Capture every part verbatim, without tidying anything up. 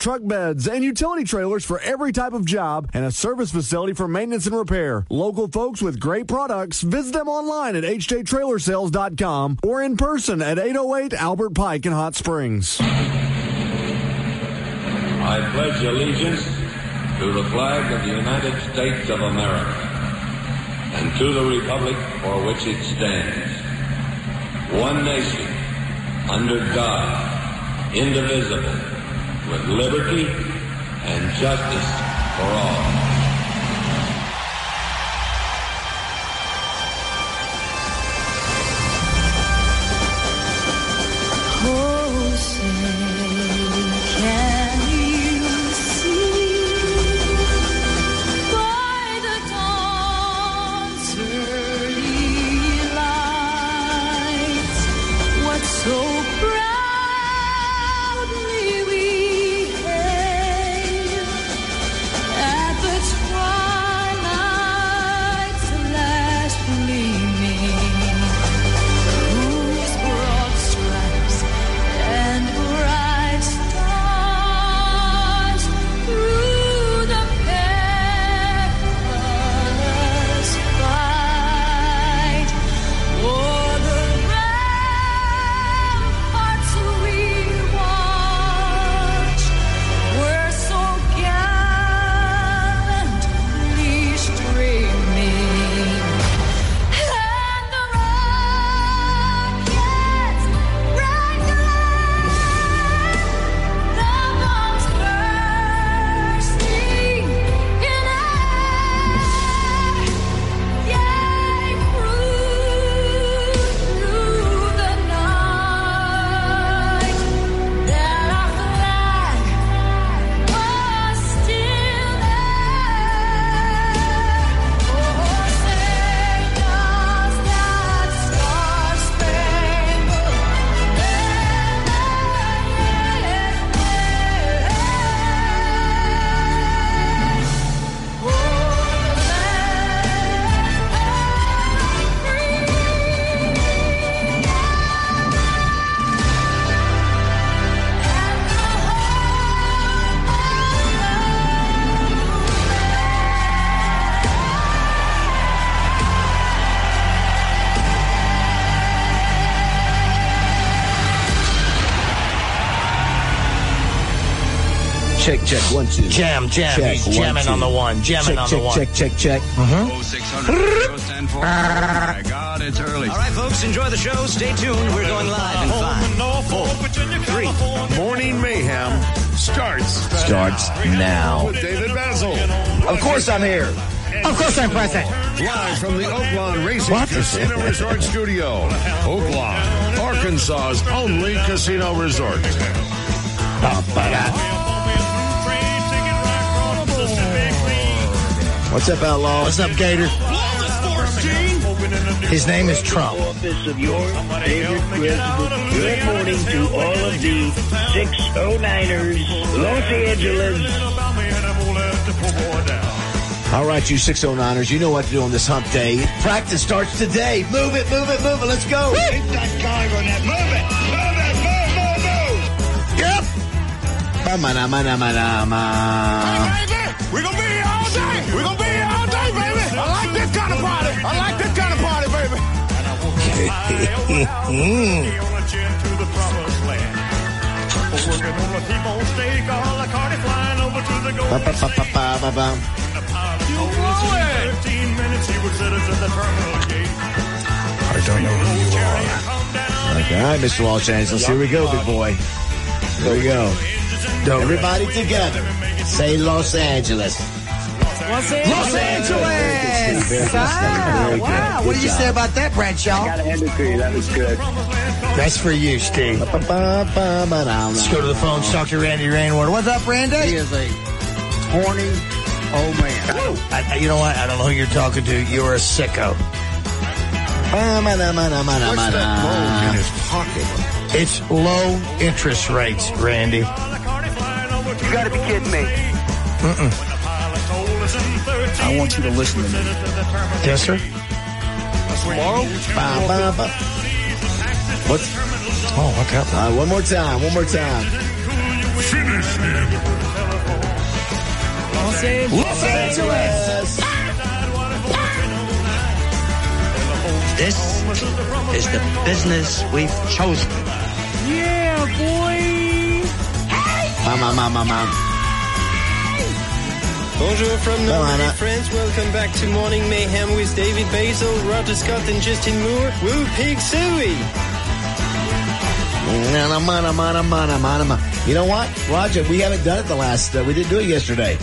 truck beds, and utility trailers for every type of job, and a service facility for maintenance and repair. Local folks with great products. Visit them online at h j trailer sales dot com or in person at eight oh eight Albert Pike in Hot Springs. I pledge allegiance to the flag of the United States of America and to the republic for which it stands, one nation, under God, indivisible, with liberty and justice for all. Check, check, one, two. Jam, jam. Check, He's jamming one, on the one. Jamming check, on check, the one. Check, check, check, check. Mm-hmm. oh six hundred stand for. Oh, my God, it's early. All right, folks, enjoy the show. Stay tuned. We're going live in five, four, three. Morning Mayhem starts. Starts now. With David Basil. Of course I'm here. Of course I'm present. Live from the Oaklawn Racing What? Casino Resort Studio. Oaklawn, Arkansas's only casino resort. What's up, Outlaw? What's up, Gator? His name is Trump. Office of your favorite president. Good morning to all of the six oh niners, Los Angeles. All right, you six oh niners, you know what to do on this hump day. Practice starts today. Move it, move it, move it. Let's go. Hit that guy on that. Move it. Move it. Move, move, move. Yep. Ba-ma-na, ma-na, ma-na, ma. Hey, baby, we're going to be here all day. We're going to be here all day, baby. I like this kind of party. I like this kind of party, baby. Ba-ba-ba-ba-ba-ba. I don't know who you are. Okay, all right, Mister Los Angeles. Here we go, big boy. Here we go. Everybody together. Say Los Angeles. Los Angeles. Los Angeles. Ah, wow. What did you say about that, Bradshaw? I got to hand it to you. That was good. That's for you, Steve. Let's go to the phone. Talk to Randy Rainwater. What's up, Randy? He is a horny old man. I, you know what? I don't know who you're talking to. You're a sicko. What's that bulge in his pocket? It's low interest rates, Randy. You got to be kidding me. Mm-mm. I want you to listen to me. Yes, sir? Tomorrow? What's? Oh, look out. All right, one more time. One more time. Finish him. Los Angeles. This is the business we've chosen. Yeah, boy. Mama, mama, mama. Bonjour from Normandy, France. Welcome back to Morning Mayhem with David Basil, Roger Scott, and Justin Moore. Woo Pig Suey. You know what, Roger? We haven't done it the last. Uh, we didn't do it yesterday.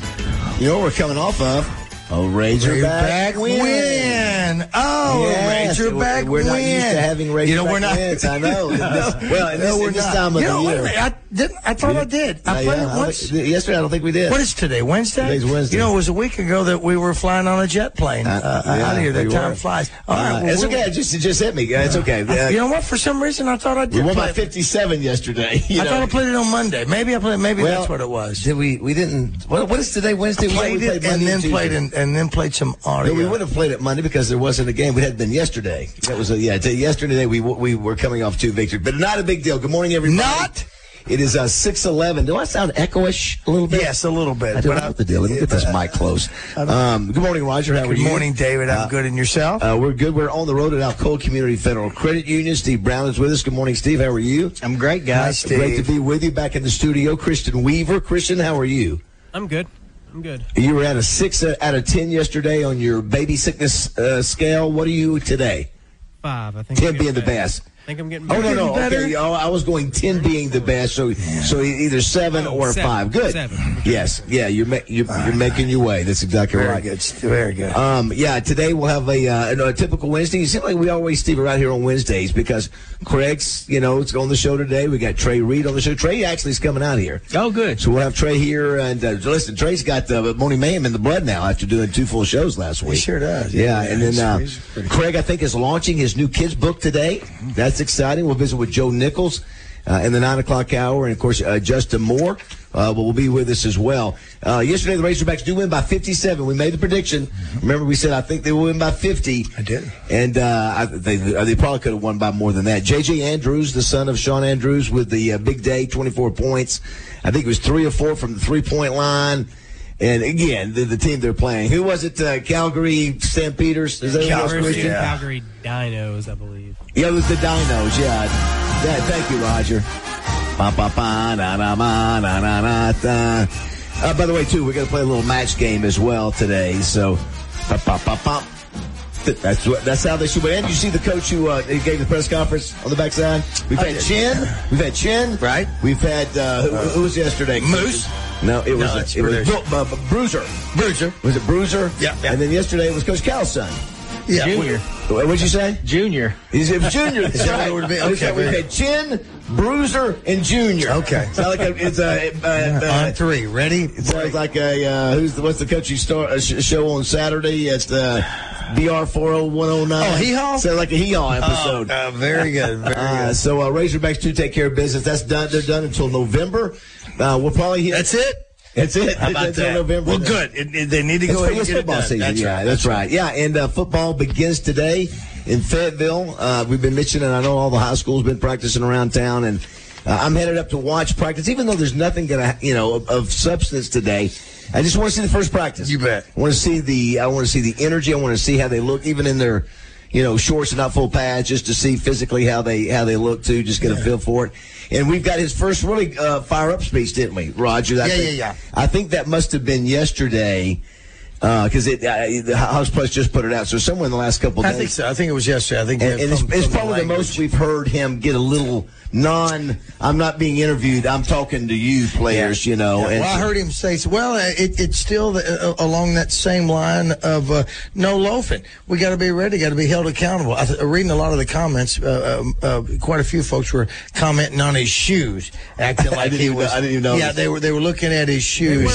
You know what we're coming off of? A Razorback win. win. Oh, yes. Razorback we're, we're win. We're not used to having Razorback you know, we're not, wins. I know. This, well, in this, no, we're in this not. time of you know, the wait year. a minute. I, didn't, I thought I did. I uh, played yeah, it once. I yesterday, I don't think we did. What is today? Wednesday? Today's Wednesday. You know, it was a week ago that we were flying on a jet plane uh, uh, yeah, out of here. That we time were. flies. All right, uh, well, it's okay. It just, it just hit me. It's okay. Uh, you know what? For some reason, I thought I did. We won play by fifty-seven yesterday. You I know? thought I played it on Monday. Maybe I played. Maybe well, that's what it was. Did we? We didn't. What, what is today? Wednesday. I played we it played and then Tuesday. played and, and then played some audio. No, we would have played it Monday because there wasn't a game. It had been yesterday. That was a, yeah. Yesterday we we were coming off two victories, but not a big deal. Good morning, everybody. Not. It is uh, six eleven. Do I sound echoish a little bit? Yes, a little bit. I don't know what the deal. Let me get this mic close. Um, good morning, Roger. How are good you? Good morning, David. I'm uh, good. And yourself? Uh, we're good. We're on the road at Alcoa Community Federal Credit Union. Steve Brown is with us. Good morning, Steve. How are you? I'm great, guys. Nice, Steve. Great to be with you back in the studio. Christian Weaver. Christian, how are you? I'm good. I'm good. You were at a six out of ten yesterday on your baby sickness uh, scale. What are you today? Five. I think. Ten being the best. I think I'm getting better. better. Oh, no, no. Okay. Oh, I was going ten being the best, so yeah. so either seven oh, or seven. five. Good. Seven. Yes. Yeah, you're, ma- you're, you're making your way. That's exactly Very right. good. Very good. Um, yeah, today we'll have a, uh, a typical Wednesday. It seems like we always, Steve, around here on Wednesdays because Craig's, you know, it's on the show today. We got Trey Reed on the show. Trey actually is coming out here. Oh, good. So we'll have Trey here. And uh, listen, Trey's got uh, Morning Mayhem in the blood now after doing two full shows last week. He sure does. Yeah, yeah and then uh, Craig, I think, is launching his new kids book today. That's exciting. We'll visit with Joe Nichols uh, in the nine o'clock hour. And, of course, uh, Justin Moore uh, will be with us as well. Uh, yesterday, the Razorbacks do win by fifty-seven. We made the prediction. Mm-hmm. Remember, we said, I think they will win by fifty. I did. And uh, I, they, they probably could have won by more than that. J J Andrews, the son of Sean Andrews, with the uh, big day, twenty-four points. I think it was three or four from the three-point line. And again, the, the team they're playing. Who was it? Uh, Calgary Stampeders? Is that Calgary, who was yeah. Calgary Dinos, I believe. Yeah, it was the Dinos. Yeah. yeah thank you, Roger. Ba, ba, ba, na, na, ma, na, na, na, da. Uh, by the way, too, we're going to play a little match game as well today. So, ba, ba, ba, ba. That's what. That's how they should win. And you see the coach who uh, gave the press conference on the backside. We've had Chin. We've had Chin. Right. We've had uh, who, who was yesterday? Moose. No, it was no, a, it was uh, Bruiser. Bruiser. Was it Bruiser? Yeah, yeah. And then yesterday it was Coach Cal's son. Yeah. Junior. What did you say? Junior. He's it was Junior. That's right. Okay. Okay. We've had Chin, Bruiser, and Junior. Okay. It's like a, it's a uh, uh, on three. Ready? It sounds like a uh, who's the what's the coach you start a sh- show on Saturday at uh, B R four oh one oh nine. Oh, Hee Haw? Sounds like a Hee Haw episode. Oh, uh, very good. Very uh, good. so uh, Razorbacks do take care of business. That's done. They're done until November. Uh, we'll probably hit. That's it. That's it. How about until that? November. Well, good. It, it, they need to go ahead and get football it done. season. That's yeah, right. that's right. Yeah, and uh, football begins today in Fayetteville. Uh, we've been mentioning. I know all the high schools been practicing around town, and uh, I'm headed up to watch practice. Even though there's nothing gonna, you know, of, of substance today, I just want to see the first practice. You bet. I want to see the. I want to see the energy. I want to see how they look, even in their, you know, shorts and not full pads, just to see physically how they how they look too. Just get yeah. a feel for it. And we've got his first really uh, fire-up speech, didn't we, Roger? I yeah, think, yeah, yeah. I think that must have been yesterday because uh, it uh, the House Plus just put it out. So somewhere in the last couple of days. I think so. I think it was yesterday. I think and, and from, it's, it's from probably the, the most we've heard him get a little non, I'm not being interviewed, I'm talking to you players, yeah. you know. Yeah. And well, I heard him say, well, it, it's still the, uh, along that same line of uh, no loafing. We got to be ready, got to be held accountable. I th- reading a lot of the comments, uh, uh, uh, quite a few folks were commenting on his shoes, acting like he was. Know, I didn't even know. Yeah, they were they were looking at his shoes.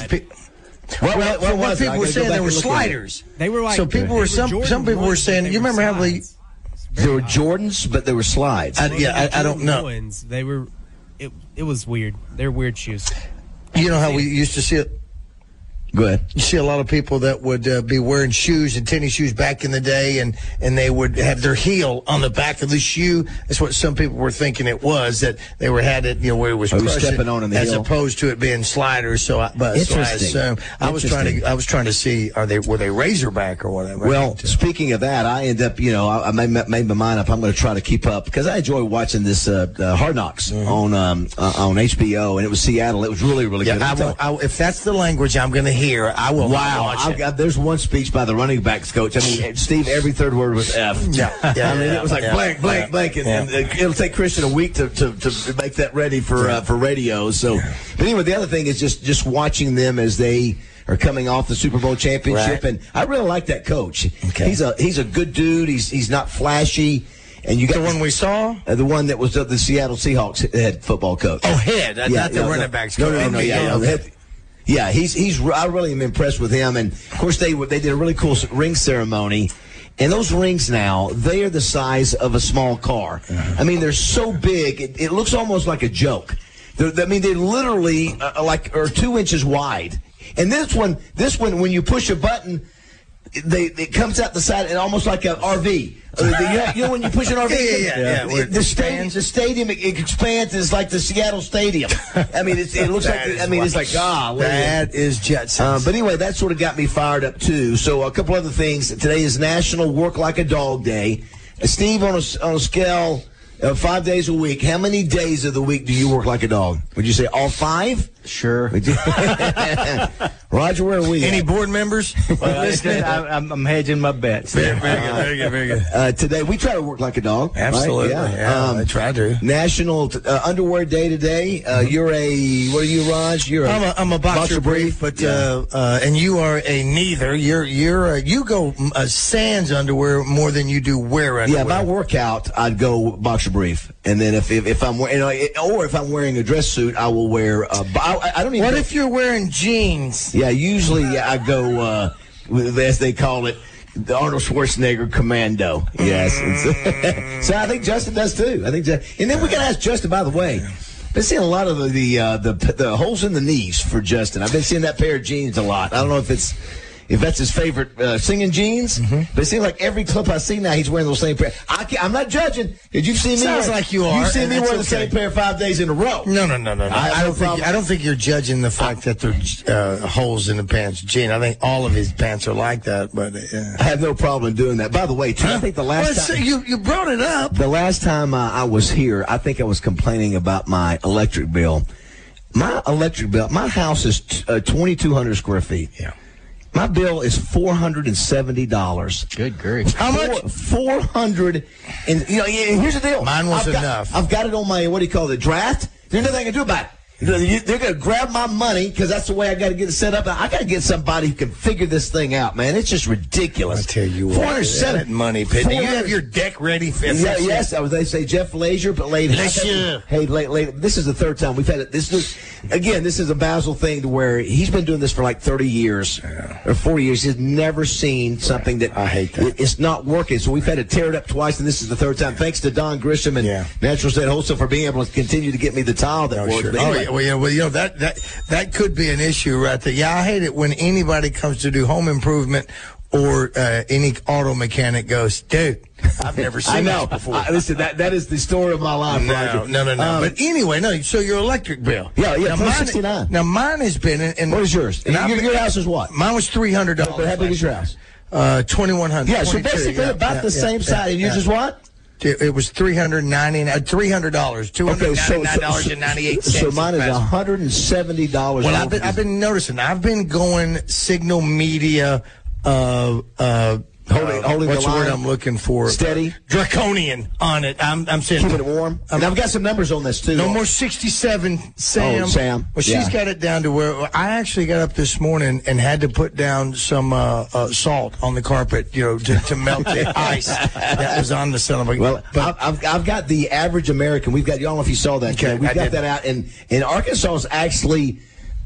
What, what, what, what, what people were saying, there were sliders. They were like, so people were some were some people were saying. You remember how they? There were Jordans, but there were slides. I, yeah, I, I don't know. Ones, they were. It it was weird. They're weird shoes. You know how we used to see it. Go ahead. You see a lot of people that would uh, be wearing shoes and tennis shoes back in the day, and, and they would have their heel on the back of the shoe. That's what some people were thinking it was, that they were had it, you know, where it was oh, crushing, stepping on in the as heel. opposed to it being sliders. So, I, but so I assume I was trying to I was trying to see, are they were they Razorback or whatever? Well, speaking of that, I end up, you know, I, I made, made my mind up. I'm going to try to keep up because I enjoy watching this uh, uh, Hard Knocks mm-hmm. on um, uh, on H B O, and it was Seattle. It was really really yeah, good. I will, I, if that's the language I'm going to hear, I will. Wow, watch I've it. got, there's one speech by the running backs coach. I mean, Steve, every third word was F. Yeah, yeah I mean, yeah, it was like yeah, blank, blank, yeah, blank, and, yeah. and uh, it'll take Christian a week to, to, to make that ready for uh, for radio. So, but anyway, the other thing is just just watching them as they are coming off the Super Bowl championship, right. and I really like that coach. Okay. He's a he's a good dude. He's he's not flashy. And you got the one we saw, uh, the one that was uh, the Seattle Seahawks head football coach. Oh, head, yeah, not the no, running no, backs no, coach. no, no, no, yeah, yeah, head, yeah. He's he's. I really am impressed with him, and of course they they did a really cool ring ceremony. And those rings now, they are the size of a small car. Uh-huh. I mean, they're so big, it, it looks almost like a joke. They're, I mean, they literally uh, like are two inches wide. And this one, this one, when you push a button, they it comes out the side and almost like an R V. Uh, the, you, know, you know when you push an R V, yeah, yeah, yeah. yeah. The, stadium, the stadium, it, it expands. It's like the Seattle Stadium. I mean, it's, it looks like. I mean, it's like ah, that is Jetsons. Uh, but anyway, that sort of got me fired up too. So a couple other things. Today is National Work Like a Dog Day. Uh, Steve, on a on a scale of five days a week, how many days of the week do you work like a dog? Would you say all five? Sure. Roger, where are we? Any at? board members? Well, I'm, I'm hedging my bets. Very, very good. Very good. Very good. Uh, today we try to work like a dog. Absolutely. Right? Yeah, yeah um, I try to. National uh, Underwear Day today. Uh, mm-hmm. You're a what are you, Raj? You're a I'm a, I'm a boxer, boxer brief, brief, but uh, uh, and you are a neither. You're you're a, you go uh, sans underwear more than you do wear underwear. Yeah, my workout I'd go boxer brief, and then if if, if I'm wearing, you know, or if I'm wearing a dress suit, I will wear. Uh, I, I don't even. What go, if you're wearing jeans? Yeah, usually I go, uh, as they call it, the Arnold Schwarzenegger Commando. Yes. Mm. So I think Justin does too. I think, and then we got to ask Justin, by the way. I've been seeing a lot of the, the uh, the the holes in the knees for Justin. I've been seeing that pair of jeans a lot. I don't know if it's if that's his favorite uh, singing jeans, mm-hmm. but it seems like every clip I see now, he's wearing those same pair. I can't, I'm not judging. Did you see me? Sounds wear, like you are. You've seen me wear okay. the same pair five days in a row. No, no, no, no. no. I, I don't think. I don't think you're judging the fact that there's uh, holes in the pants, Gene. I think all of his pants are like that. But uh, I have no problem doing that. By the way, too, I think the last well, time you you brought it up. The last time uh, I was here, I think I was complaining about my electric bill. My electric bill. My house is t- uh, twenty-two hundred square feet. Yeah. My bill is four hundred and seventy dollars. Good grief! How much? Four hundred. And you know, here's the deal. Mine was I've enough. Got, I've got it on my what do you call it? Draft. There's nothing I can do about it. They're going to grab my money because that's the way I got to get it set up. I got to get somebody who can figure this thing out, man. It's just ridiculous. I tell you what, four hundred seven that money, Pit. Do you have your deck ready? For yeah, yes, I was. They say Jeff Leisure, but late. Leisure. Hey, late, late. This is the third time we've had it. This is again. This is a Basil thing to where he's been doing this for like thirty years yeah. or forty years. He's never seen something that I hate that. It's not working. So we've had to tear it up twice, and this is the third time. Thanks to Don Grisham and yeah. Natural State Wholesale for being able to continue to get me the tile that oh, works. Sure. Anyway, oh, yeah, well, yeah, well, you know that. That that could be an issue right there. Yeah, I hate it when anybody comes to do home improvement or uh, any auto mechanic goes, dude, I've never seen I know. this before. I, listen, that that is the story of my life. No, Roger. no, no, no. Um, but anyway, no. So your electric bill? Yeah, yeah. Now, sixty-nine. mine, now mine has been. And what is yours? And your, your house is what? Mine was three hundred dollars. But how big is your house? Uh, twenty-one hundred. Yeah, so basically yeah, about yeah, the yeah, same yeah, side. And yours yeah. is what? It was three hundred ninety nine, three hundred dollars, two hundred ninety nine dollars and ninety eight cents. So mine is one hundred and seventy dollars. Well, I've been, I've been noticing. I've been going Signal Media. Uh, uh, Holding, holding what's the line. word I'm looking for? Steady, draconian on it. I'm, I'm saying keeping it warm. Um, and I've got some numbers on this too. No more sixty-seven, Sam. Oh, Sam. Well, she's yeah. got it down to where I actually got up this morning and had to put down some uh, uh, salt on the carpet, you know, to, to melt the ice that was on the cylinder. Well, but, I've I've got the average American. We've got. I don't know if you saw that. Okay, We've I got did. that out, and and Arkansas is actually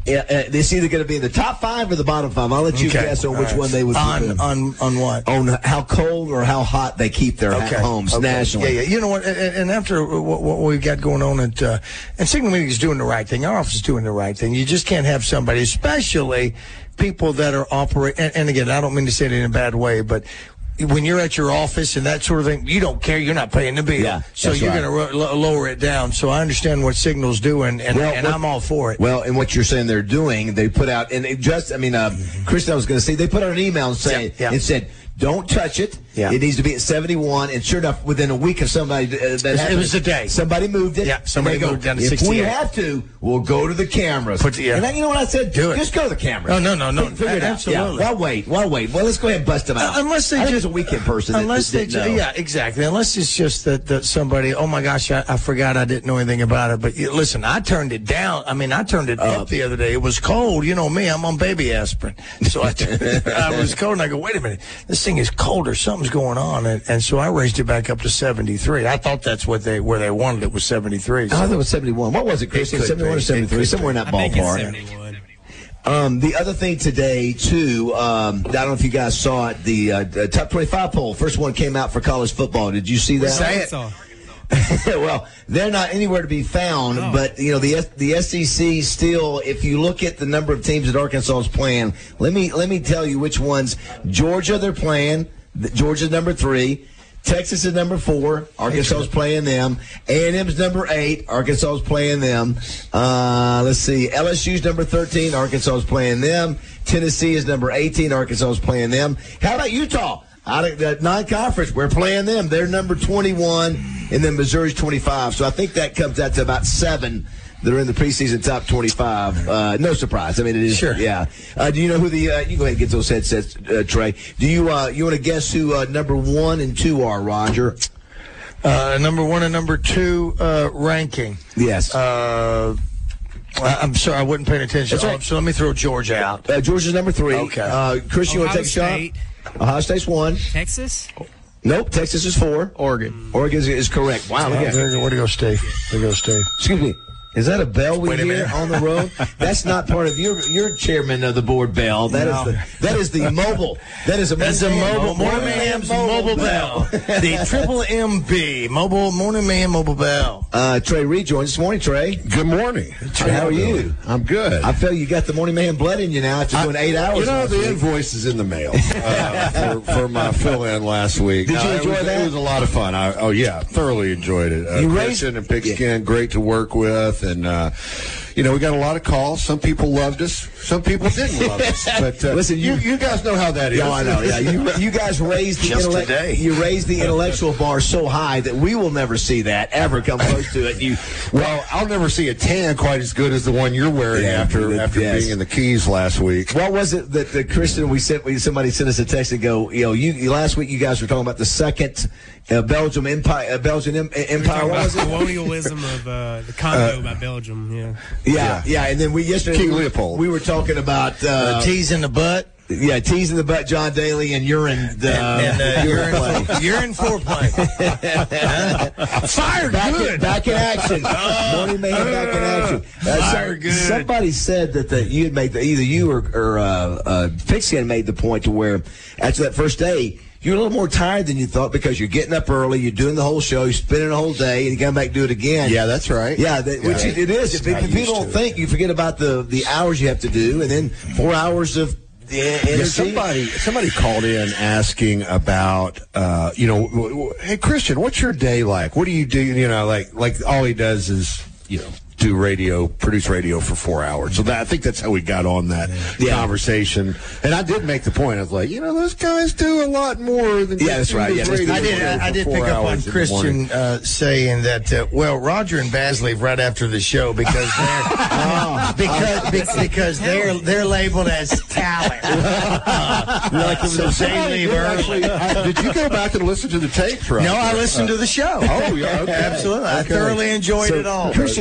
Uh, uh, it's either going to be in the top five or the bottom five. I'll let you Okay. guess on All which right. one they would on keep in. on on what? On how cold or how hot they keep their Okay. homes Okay. nationally. Yeah, yeah. You know what? And, and after what, what we've got going on at uh, and Signal Media is doing the right thing. Our office is doing the right thing. You just can't have somebody, especially people that are operating. And, and again, I don't mean to say it in a bad way, but when you're at your office and that sort of thing, you don't care. You're not paying the bill. Yeah, so that's you're right. going to ro- lower it down. So I understand what Signal's doing, and, Well, and what- I'm all for it. Well, and what you're saying they're doing, they put out, and it just, I mean, uh, Kristen, I was going to say, they put out an email and saying, Yeah, yeah. it said, don't touch it. Yeah. It needs to be at seventy-one. And sure enough, within a week of somebody uh, that It happened, was a day. Somebody moved it. Yeah, somebody and they go, moved down to if we sixty-eight. have to, we'll go to the cameras. Put the- yeah. And I, you know what I said? Do it. Just go to the cameras. No, no, no, no. Figure it out. Absolutely. Yeah. Why wait? Why wait? Well, let's go ahead and bust them out. Uh, unless they I think just it's a weekend person. that- Unless that they, didn't ju- know. yeah, exactly. Unless it's just that, that somebody, oh my gosh, I, I forgot I didn't know anything about it. But you, listen, I turned it down. I mean, I turned it up the other day. It was cold. You know me, I'm on baby aspirin, so I, I was cold. And I go, wait a minute, this thing is colder. Something's going on, and, and so I raised it back up to seventy-three. I thought that's what they where they wanted it was seventy-three. I thought it was seventy-one. What was it, Christian? could seventy-one be. or seventy-three? It could Somewhere in be. that I think it's ballpark. seventy-one. Um, the other thing today, too, um, I don't know if you guys saw it, the, uh, the top twenty-five poll. First one came out for college football. Did you see that? Say it. Arkansas. Well, they're not anywhere to be found, No. but, you know, the S- the S E C still, if you look at the number of teams that Arkansas is playing, let me, let me tell you which ones. Georgia, they're playing. Georgia's number three. Texas is number four. Arkansas is playing them. A and M's number eight. Arkansas is playing them. Uh, let's see. L S U's number thirteen. Arkansas is playing them. Tennessee is number eighteen. Arkansas is playing them. How about Utah? Out of the non-conference, we're playing them. They're number twenty-one, and then Missouri's twenty-five. So I think that comes out to about seven that are in the preseason top twenty-five. Uh, no surprise. I mean, it is. Sure. Yeah. Uh, do you know who the? Uh, you go ahead and get those headsets, uh, Trey. Do you? Uh, you want to guess who uh, number one and two are, Roger? Uh, number one and number two uh, ranking. Yes. Uh, I- I'm sorry, I wasn't paying attention. That's right. Oh, so let me throw Georgia out. Uh, Georgia's number three. Okay. Uh, Chris, you want to Ohio take a shot? State. Ohio State's one. Texas? Nope. Texas is four. Oregon. Oregon is, is correct. Wow. Look Oh, at there you that. go. Where to go, Steve? There you go, Steve. Excuse me. Is that a bell we Wait a hear minute. on the road? That's not part of your your chairman of the board bell. That No. is the that is the mobile. That is a That's a mobile, Morning Man Mayhem's mobile bell. The Triple M B, mobile Morning Mayhem mobile bell. Uh, Trey Reed joins this morning. Trey, Good morning. how are you? I'm good. I feel you got the Morning Mayhem blood in you now after doing eight hours. You know, last the week. invoice is in the mail uh, for, for my fill-in last week. Did you Uh, enjoy it was, that? It was a lot of fun. I, oh, yeah, thoroughly enjoyed it. Uh, You raised- Christian and Pigskin, great to work with. And, uh, you know, we got a lot of calls. Some people loved us. Some people didn't love us. But uh, Listen, you, you- you guys know how that is. Yeah, I know. Yeah, you, you guys raised the Just intellect, today. you raised the intellectual bar so high that we will never see that ever come close to it. You Well, I'll never see a tan quite as good as the one you're wearing Yeah, after that- after yes. being in the Keys last week. What was it that the Christian we sent? We somebody sent us a text and go, you know, you, you last week you guys were talking about the second uh, Belgium empire, uh, Belgian em, empire. What About was it? colonialism of uh, the Congo by Belgium. Yeah. Yeah, yeah. And then we yesterday King we, Leopold. we were talking about uh, Uh, T's in the butt. yeah, teas in the butt, John Daly, and urine. Uh, and uh, urine urine, play. urine foreplay. Fired Back good. in, back in action. Morning Mayhem back in action. Uh, Fire good. Somebody said that the, you had made the, either you or, or uh, uh, Pigskin made the point to where after that first day, you're a little more tired than you thought because you're getting up early, you're doing the whole show, you're spending a whole day, and you come back and do it again. Yeah, that's right. Yeah, that, which Yeah. it, it is. If, Not if people used don't to. think, you forget about the, the hours you have to do, and then four hours of the energy. Yeah, somebody somebody called in asking about uh, you know, w- w- hey Christian, what's your day like? What do you do? You know, like like all he does is you know do radio, produce radio for four hours. So that I think that's how we got on that Yeah. conversation. And I did make the point. I was like, you know, those guys do a lot more than Yeah, that's just do right. this Yeah, radio I did. show I, I for did four pick up on hours in the morning. Christian uh, saying that. Uh, well, Roger and Baz leave right after the show because they're Oh. because be- because they're they're labeled as talent. Uh, so they leave early. Did you go back and listen to the tapes, right? No, I listened to the show. Oh, yeah, okay. Absolutely. I Okay. thoroughly enjoyed So, it all. Christian, you want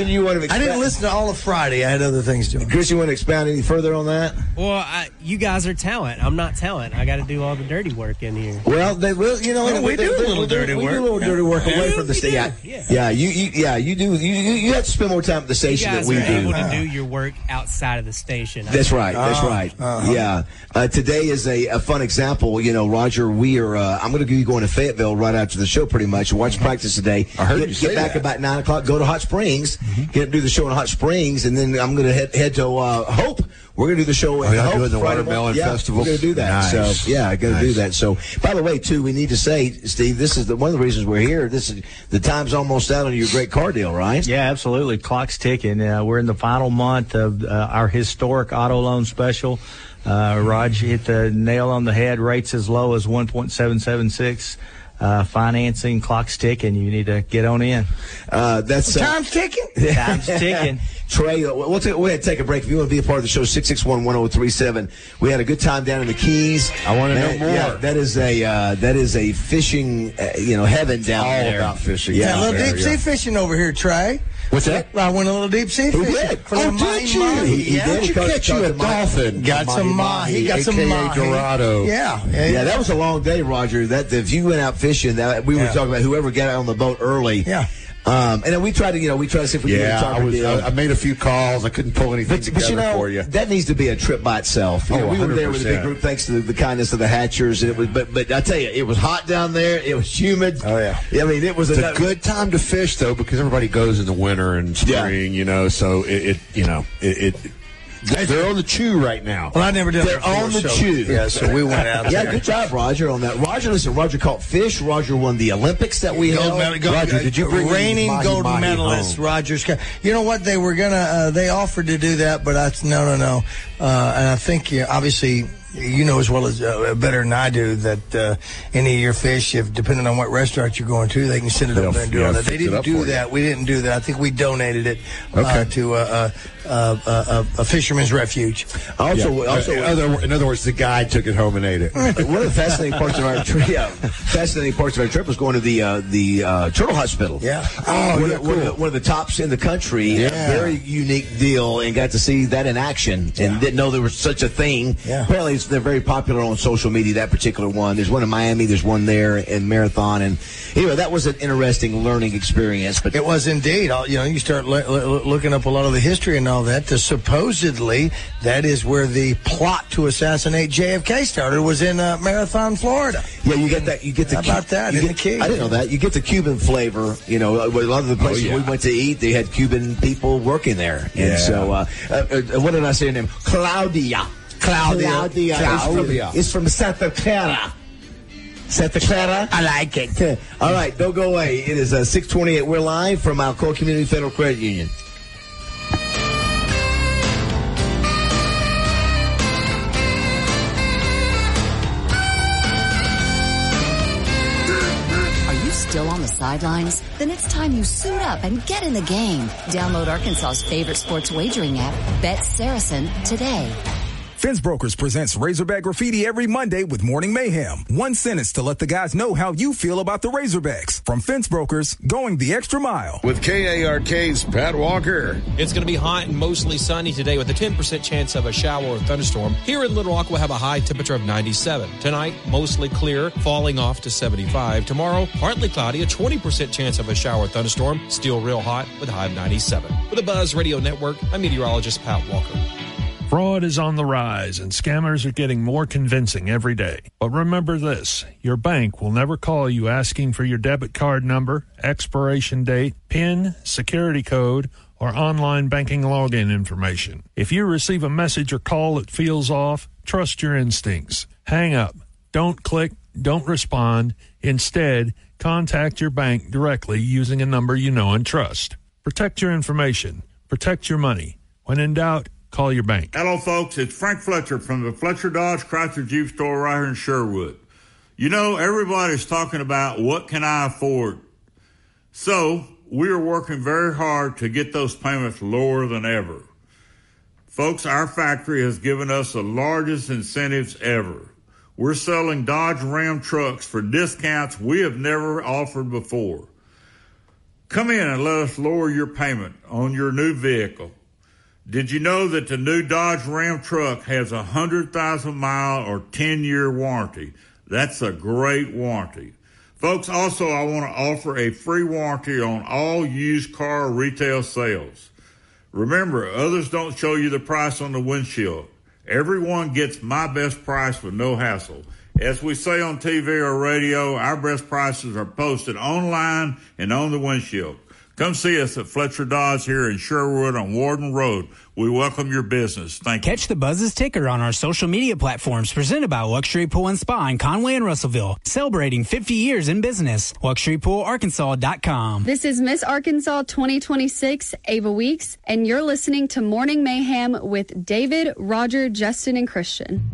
want to I didn't listen to all of Friday. I had other things to do. Chris, you want to expound any further on that? Well, I, you guys are talent. I'm not talent. I got to do all the dirty work in here. Well, they will. You know, Well, we they, do a they, little they, dirty we work. do a little dirty work Yeah. away from the station. Yeah, Yeah. yeah, you, you, yeah, you do. You, you, you have to spend more time at the You station guys than we are do. able to do your work outside of the station. That's right. That's Uh, right. uh-huh. Yeah. Uh, today is a, a fun example. You know, Roger, we are. Uh, I'm going to be going to Fayetteville right after the show, pretty much. Watch practice today. I heard get, you get say back that. about nine o'clock. Go to Hot Springs. Get do the show in Hot Springs, and then I'm going to head head to uh, Hope. We're going to do the show. Oh, at y'all Hope doing the Friday Watermelon morning. Yeah, Festival? We're going to do that. Nice. So yeah, going to do Nice. that. So by the way, too, we need to say, Steve, this is the, one of the reasons we're here. This is the time's almost out on your great car deal, right? Yeah, absolutely. Clock's ticking. Uh, we're in the final month of uh, our historic auto loan special. Uh, Raj hit the nail on the head. Rates as low as one point seven seven six. Uh, financing, clock's ticking. You need to get on in. Uh, that's uh, Time's ticking. Time's ticking. Trey, uh, we'll, take, we'll take a break. If you want to be a part of the show, six six one, one oh three seven. We had a good time down in the Keys. I want to know Man, more. Yeah, that is a uh, that is a fishing, uh, you know, heaven down All there. about fishing. Yeah, Yeah, a little there, deep yeah. sea fishing over here, Trey. What's that? I went a little deep sea fishing. did? For Oh, the did you? mahi-mahi. He- he Yeah. did. Did you Caught- catch you caught a the mahi- dolphin? Got some mahi. Got some A K A mahi. Dorado. Yeah. yeah. Yeah, that was a long day, Roger. That if you went out fishing, that we were Yeah. talking about whoever got out on the boat early. Yeah. Um, and then we tried to, you know, we tried to see if we could Yeah, get a I charter was. deal. I, I made a few calls. I couldn't pull anything But, together but you know, for you. that needs to be a trip by itself. You Oh, know, we were there with a big one hundred percent. group thanks to the, the kindness of the Hatchers. And it was, but, but I tell you, it was hot down there. It was humid. Oh, yeah. I mean, it was It's a, a good time to fish, though, because everybody goes in the winter and spring, you know. So it, it you know, it, it. They're on the chew right now. Well, I never did. They're that before, on the so- chew. Yeah, so we went out Yeah, there. good job, Roger, on that. Roger, listen, Roger caught fish. Roger won the Olympics that we Gold held. medal- gold- Roger, did you bring reigning any gold mahi-mahi medalist home? Roger Scott? You know what? They were gonna. Uh, they offered to do that, but I said, no, no, no. Uh, and I think yeah, obviously. You know as well as uh, better than I do that uh, any of your fish, if depending on what restaurant you're going to, they can send it They'll- over there and do yeah, all that. They fix it didn't up do for you. that. We didn't do that. I think we donated it uh, Okay. to uh, uh, uh, uh, a fisherman's refuge. Also, Yeah. also, in, other, in other words, the guy took it home and ate it. one of the fascinating parts of our trip, yeah, fascinating parts of our trip was going to the uh, the uh, Turtle Hospital. Yeah. Oh, one, yeah, of, one, of the, cool. one of the tops in the country. Yeah. Very unique deal, and got to see that in action, and didn't know there was such a thing. Yeah. Apparently, it's, they're very popular on social media. That particular one. There's one in Miami. There's one there in Marathon, and anyway, that was an interesting learning experience. But It was indeed. All- You know, you start lo- lo- looking up a lot of the history and all that. To supposedly, that is where the plot to assassinate J F K started. Was in uh, Marathon, Florida. yeah, you get that. You get the How about that? You In get, the Keys. I didn't know that. You get the Cuban flavor. You know, a lot of the places yeah. we went to eat, they had Cuban people working there, and Yeah. so uh, uh, uh, what did I say her name? Claudia. Claudia. Claudia. Claudia. It's from Santa Clara. Santa Clara. I like it. All right, don't go away. It is uh, six twenty-eight. We're live from Alcoa Community Federal Credit Union. Are you still on the sidelines? Then it's time you suit up and get in the game. Download Arkansas's favorite sports wagering app, Bet Saracen, today. Fence Brokers presents Razorback Graffiti every Monday with Morning Mayhem. One sentence to let the guys know how you feel about the Razorbacks. From Fence Brokers, going the extra mile. With K A R K's Pat Walker. It's going to be hot and mostly sunny today with a ten percent chance of a shower or thunderstorm. Here in Little Rock, we'll have a high temperature of ninety-seven. Tonight, mostly clear, falling off to seventy-five. Tomorrow, partly cloudy, a twenty percent chance of a shower or thunderstorm. Still real hot with a high of ninety-seven. For the Buzz Radio Network, I'm meteorologist Pat Walker. Fraud is on the rise, and scammers are getting more convincing every day. But remember this, your bank will never call you asking for your debit card number, expiration date, PIN, security code, or online banking login information. If you receive a message or call that feels off, trust your instincts. Hang up. Don't click. Don't respond. Instead, contact your bank directly using a number you know and trust. Protect your information. Protect your money. When in doubt, call your bank. Hello, folks. It's Frank Fletcher from the Fletcher Dodge Chrysler Jeep store right here in Sherwood. You know, everybody's talking about what can I afford. So we are working very hard to get those payments lower than ever. Folks, our factory has given us the largest incentives ever. We're selling Dodge Ram trucks for discounts we have never offered before. Come in and let us lower your payment on your new vehicle. Did you know that the new Dodge Ram truck has a one hundred thousand mile or ten-year warranty? That's a great warranty. Folks, also, I want to offer a free warranty on all used car retail sales. Remember, others don't show you the price on the windshield. Everyone gets my best price with no hassle. As we say on T V or radio, our best prices are posted online and on the windshield. Come see us at Fletcher Dodge here in Sherwood on Warden Road. We welcome your business. Thank you. Catch the Buzz's ticker on our social media platforms presented by Luxury Pool and Spa in Conway and Russellville. Celebrating fifty years in business. luxury pool arkansas dot com. This is Miss Arkansas twenty twenty-six, Ava Weeks, and you're listening to Morning Mayhem with David, Roger, Justin, and Christian.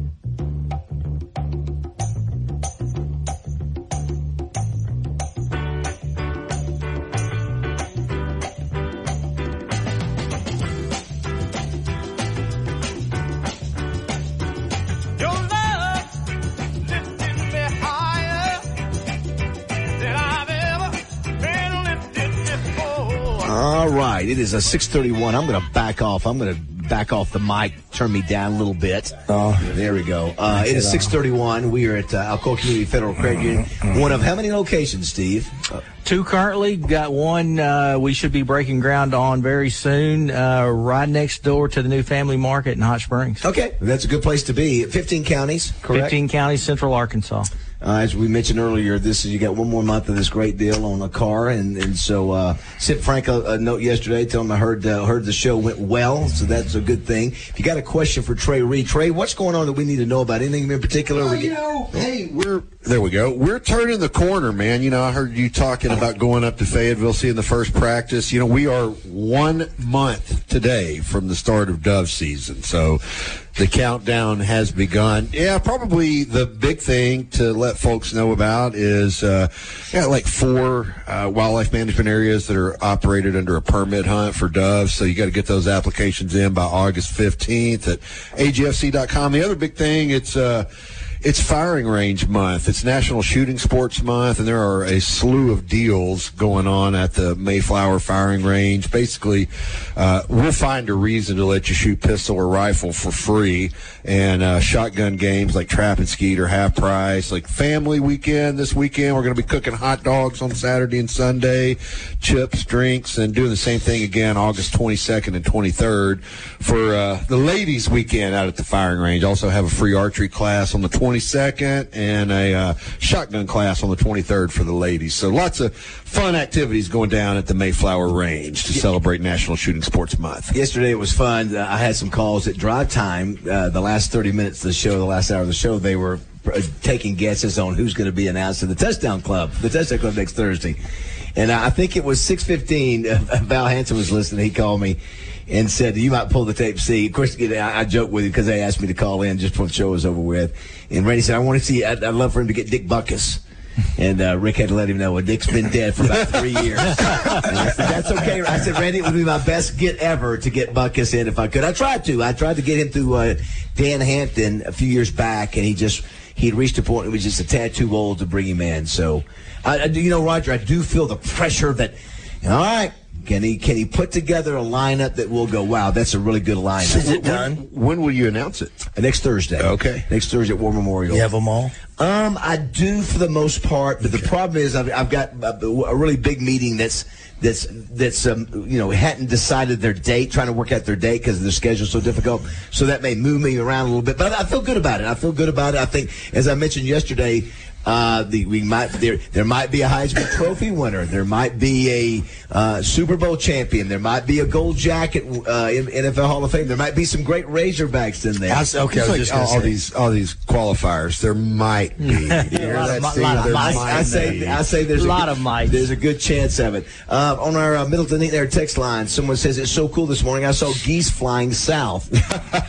All right, it is a six thirty-one. I'm going to back off. I'm going to back off the mic, turn me down a little bit. Oh, there we go. Uh, it is six thirty-one. We are at uh, Alcoa Community Federal Credit Union. One of how many locations, Steve? Uh, Two currently. Got one uh, we should be breaking ground on very soon, uh, right next door to the new Family Market in Hot Springs. Okay, that's a good place to be. fifteen counties, correct? fifteen counties, Central Arkansas. Uh, as we mentioned earlier, this is you got one more month of this great deal on a car, and and so uh, sent Frank a, a note yesterday, telling him I heard uh, heard the show went well, so that's a good thing. If you got a question for Trey Reed, Trey, what's going on that we need to know about? Anything in particular? Well, we you get- know, hey, we're there. We go. We're turning the corner, man. You know, I heard you talking about going up to Fayetteville, seeing the first practice. You know, we are one month today from the start of dove season, so the countdown has begun. Yeah, probably the big thing to let folks know about is uh, yeah, like four uh, wildlife management areas that are operated under a permit hunt for doves. So you got to get those applications in by August fifteenth at A G F C dot com. The other big thing, it's uh, it's firing range month. It's National Shooting Sports Month, and there are a slew of deals going on at the Mayflower firing range. Basically, uh, we'll find a reason to let you shoot pistol or rifle for free, and uh, shotgun games like Trap and Skeet are half price. Like family weekend this weekend, we're going to be cooking hot dogs on Saturday and Sunday, chips, drinks, and doing the same thing again August twenty-second and twenty-third for uh, the ladies' weekend out at the firing range. Also have a free archery class on the twenty-second and a uh, shotgun class on the twenty-third for the ladies. So lots of fun activities going down at the Mayflower Range to celebrate National Shooting Sports Month. Yesterday it was fun. Uh, I had some calls at drive time. Uh, the last thirty minutes of the show, the last hour of the show, they were uh, taking guesses on who's going to be announced in the Touchdown Club, the Touchdown Club next Thursday. And I think it was six fifteen. Uh, Val Hansen was listening. He called me and said, you might pull the tape C. Of course, I, I joked with him because they asked me to call in just before the show was over with. And Randy said, I want to see, I'd, I'd love for him to get Dick Butkus. And uh, Rick had to let him know, well, Dick's been dead for about three years. And I said, that's okay. I said, Randy, it would be my best get ever to get Butkus in if I could. I tried to. I tried to get him through uh, Dan Hampton a few years back, and he just, he'd reached a point, it was just a tad too old to bring him in. So, I, I, you know, Roger, I do feel the pressure that, all right, Can he can he put together a lineup that will go, wow, that's a really good lineup? Is it done? When will you announce it? Uh, next Thursday. Okay. Next Thursday at War Memorial. You have them all? Um, I do for the most part, but okay. The problem is I've, I've got a, a really big meeting that's that's that's um, you know hadn't decided their date, trying to work out their date because their schedule's so difficult. So that may move me around a little bit, but I feel good about it. I feel good about it. I think, as I mentioned yesterday, Uh, the, we might there there might be a Heisman Trophy winner. There might be a uh, Super Bowl champion. There might be a Gold Jacket uh, in N F L Hall of Fame. There might be some great Razorbacks in there. Was, okay, I was like just all, all these all these qualifiers. There might be. I say I say there's a lot of might. There's a good chance of it. Uh, on our uh, Middleton Eaton Air text line, someone says it's so cool this morning. I saw geese flying south. is,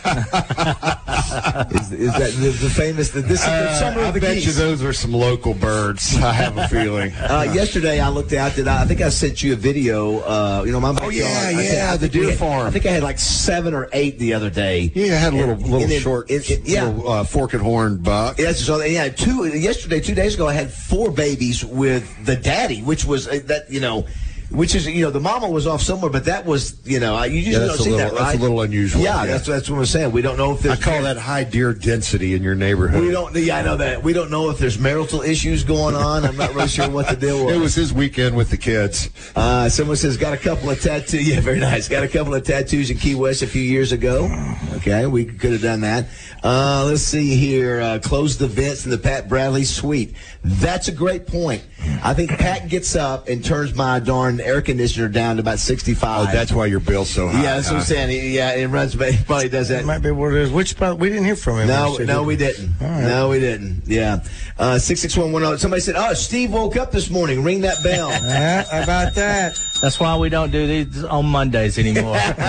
is that the, the famous? The, this is the uh, summer I of the bet geese. you those were some local birds. I have a feeling. Uh, yesterday, I looked out. Did I, I think I sent you a video. Uh, you know, my backyard. Oh yeah, yeah, I think, I the deer had, farm. I think I had like seven or eight the other day. Yeah, I had a little, and, little and it, short, it, it, yeah, little, uh, fork and horn buck. Yeah, so yeah, two yesterday, two days ago, I had four babies with the daddy, which was uh, that you know. which is, you know, the mama was off somewhere, but that was, you know, you usually yeah, don't see little, that, right? That's a little unusual. Yeah, yeah. that's that's what I'm saying. We don't know if there's. I call that high deer density in your neighborhood. We don't. Yeah, I know that. We don't know if there's marital issues going on. I'm not really sure what the deal was. It was his weekend with the kids. Uh, someone says got a couple of tattoos. Yeah, very nice. Got a couple of tattoos in Key West a few years ago. Okay, we could have done that. Uh, let's see here. Uh, close the vents in the Pat Bradley suite. That's a great point. I think Pat gets up and turns my darn air conditioner down to about sixty-five. Oh, that's why your bill's so high. Yeah, that's what I'm saying. He, yeah, it runs. He probably does that. That might be what it is. Which part? We didn't hear from him. No, Said, no, we didn't. Right. No, we didn't. Yeah. Uh, six six one one zero. Somebody said, "Oh, Steve woke up this morning. Ring that bell." Yeah, how about that? That's why we don't do these on Mondays anymore.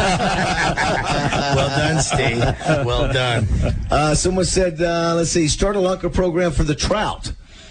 Well done, Steve. Well done. Uh, someone said, uh, let's see, start a lunker program for the trout.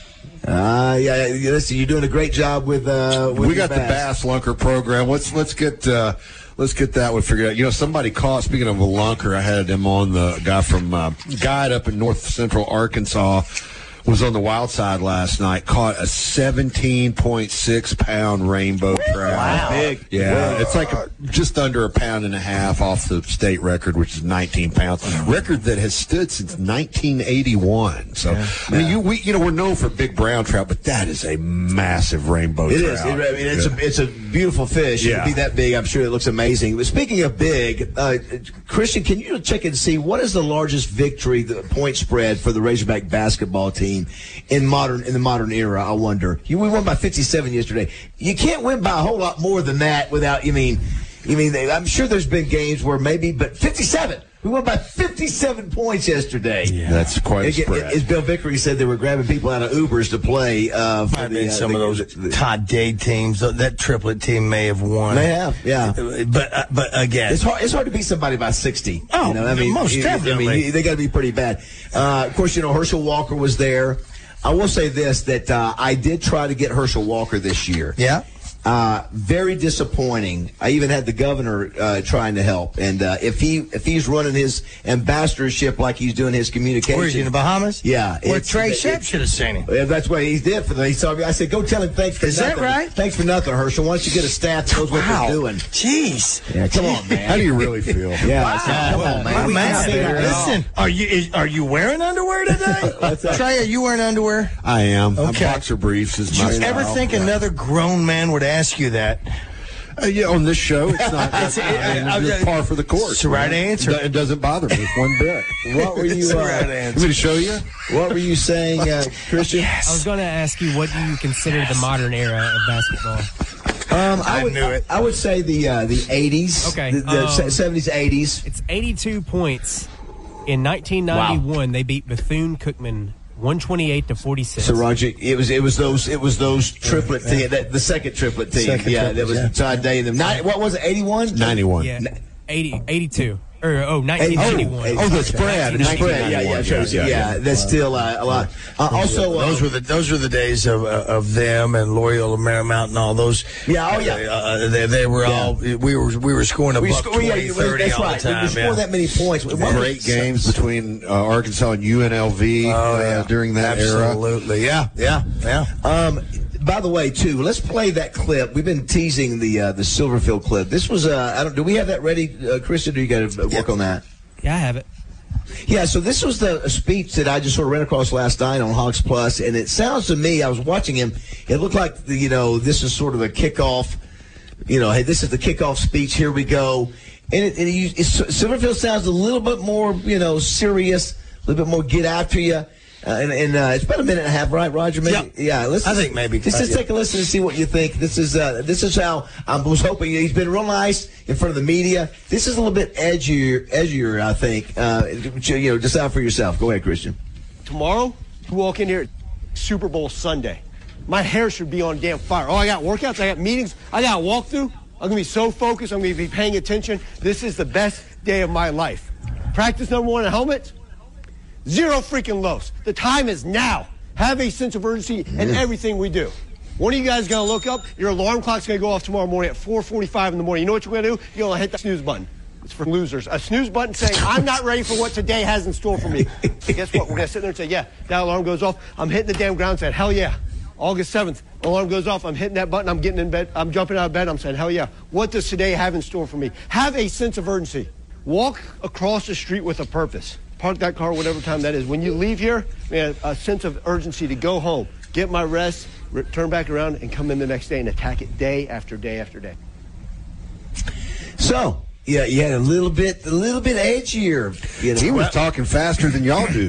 Uh, yeah, yeah, listen, you're doing a great job with. Uh, with we got bass. the bass lunker program. Let's let's get uh, let's get that one figured out. You know, somebody caught. Speaking of a lunker, I had him on, the guy from uh, guide up in North Central Arkansas. Was on the wild side last night, caught a seventeen point six pound rainbow trout. Wow. Big. Yeah, Wow. it's like a, just under a pound and a half off the state record, which is nineteen pounds. Record that has stood since nineteen eighty-one. So, Yeah. I mean, you we you know, we're known for big brown trout, but that is a massive rainbow It trout. is. It, I mean, it's, Yeah. a, it's a beautiful fish. Yeah. It'd be that big. I'm sure it looks amazing. But speaking of big, uh, Christian, can you check and see what is the largest victory, the point spread for the Razorback basketball team in modern in the modern era? I wonder. You, we won by fifty-seven yesterday. You can't win by a whole lot more than that without. You mean, you mean? They, I'm sure there's been games where maybe, but fifty-seven. We won by fifty-seven points yesterday. Yeah. That's quite a It- it- spread. As Bill Vickery said, they were grabbing people out of Ubers to play. Uh, for Might have the, been uh, some the- of those the- Todd Dade teams. That triplet team may have won. They have, yeah. But uh, but again, It's hard. It's hard to beat somebody by sixty. Oh, you know, I mean, most you- definitely. I mean, they got to be pretty bad. Uh, of course, you know Herschel Walker was there. I will say this: that uh, I did try to get Herschel Walker this year. Yeah. Uh, very disappointing. I even had the governor uh, trying to help, and uh, if he if he's running his ambassadorship like he's doing his communication, Where is he, in the Bahamas? Yeah, Where it's- Trey it- Shep it- should have seen him. Yeah, that's what he did for the. He saw me. I said, "Go tell him thanks for Is that nothing." right? Thanks for nothing, Herschel. Why don't you get a staff that knows what Wow. they're doing? Jeez. Yeah, come on, man. How do you really feel? Yeah, Wow. I said, come on, man. My We man, can't stay there at all. listen, are you is, are you wearing underwear today? Trey, are you wearing underwear? I am. Okay. Boxer briefs is Did my you ever style. think another grown man would ask you that? Uh, yeah, on this show, it's not. It's- it's, I mean, uh, it's uh, par for the course. it's the right man. answer. It, do- it doesn't bother me one bit. What were It's you? the Uh, right You answer. want me to show you? what were you saying, uh, Christian? I was going to ask you, what do you consider the modern era of basketball? Um, I, I would, knew it. I would say the uh, the eighties. Okay, The, the um, seventies, eighties. It's eighty-two points. In nineteen ninety-one, they beat Bethune-Cookman one twenty-eight to forty-six. So Roger, it was it was those it was those triplet team, that, the second triplet team. Second yeah, triplet, that was yeah. Todd Day and them. Nine, what was it? eighty-one. ninety-one. Yeah, eighty, eighty-two. Or, oh, nineteen ninety-one. Oh, the spread. The spread, yeah, yeah, Yeah, yeah, yeah, yeah. That's still uh, a lot. Uh, also, uh, those were the those were the days of uh, of them and Loyola Marymount and all those. Yeah, oh, yeah. Uh, they, they were Yeah. all we were we were scoring a we buck score, yeah, twenty, yeah, thirty that's all right. the time. We score yeah. that many points. What was Great it? games between uh, Arkansas and U N L V Oh, uh, yeah. during that era. Absolutely, yeah, yeah, yeah. Um, by the way, too, let's play that clip. We've been teasing the uh, the Silverfield clip. This was uh, I don't. Do we have that ready, uh, Christian? Do you got to work on that? Yeah, I have it. Yeah, so this was the a speech that I just sort of ran across last night on Hogs Plus, and it sounds to me, I was watching him, it looked like, the, you know, this is sort of a kickoff, you know, hey, this is the kickoff speech, here we go. And, it, and it, it's, Silverfield sounds a little bit more, you know, serious, a little bit more get after you. Uh, and and uh, it's about a minute and a half, right, Roger? Maybe, Yep. Yeah, let's. I just- think maybe- Let's just uh, take a listen and see what you think. This is uh, this is how I was hoping. He's been real nice in front of the media. This is a little bit edgier, edgier, I think. Uh, you know, decide for yourself. Go ahead, Christian. Tomorrow, you walk in here, Super Bowl Sunday. My hair should be on damn fire. Oh, I got workouts, I got meetings, I got a walkthrough. I'm gonna be so focused. I'm gonna be paying attention. This is the best day of my life. Practice number one, helmets. Zero freaking lows. The time is now. Have a sense of urgency in everything we do. One of you guys is going to look up. Your alarm clock's going to go off tomorrow morning at four forty-five in the morning. You know what you're going to do? You're going to hit that snooze button. It's for losers. A snooze button saying, I'm not ready for what today has in store for me. Guess what? We're going to sit there and say, yeah, that alarm goes off. I'm hitting the damn ground and saying, hell yeah. August seventh, alarm goes off. I'm hitting that button. I'm getting in bed. I'm jumping out of bed. I'm saying, hell yeah. What does today have in store for me? Have a sense of urgency. Walk across the street with a purpose. Park that car whatever time that is. When you leave here, man, a sense of urgency to go home, get my rest, re- turn back around, and come in the next day and attack it day after day after day. So, yeah, you had a little bit, a little bit edgier. You know? He was talking faster than y'all do.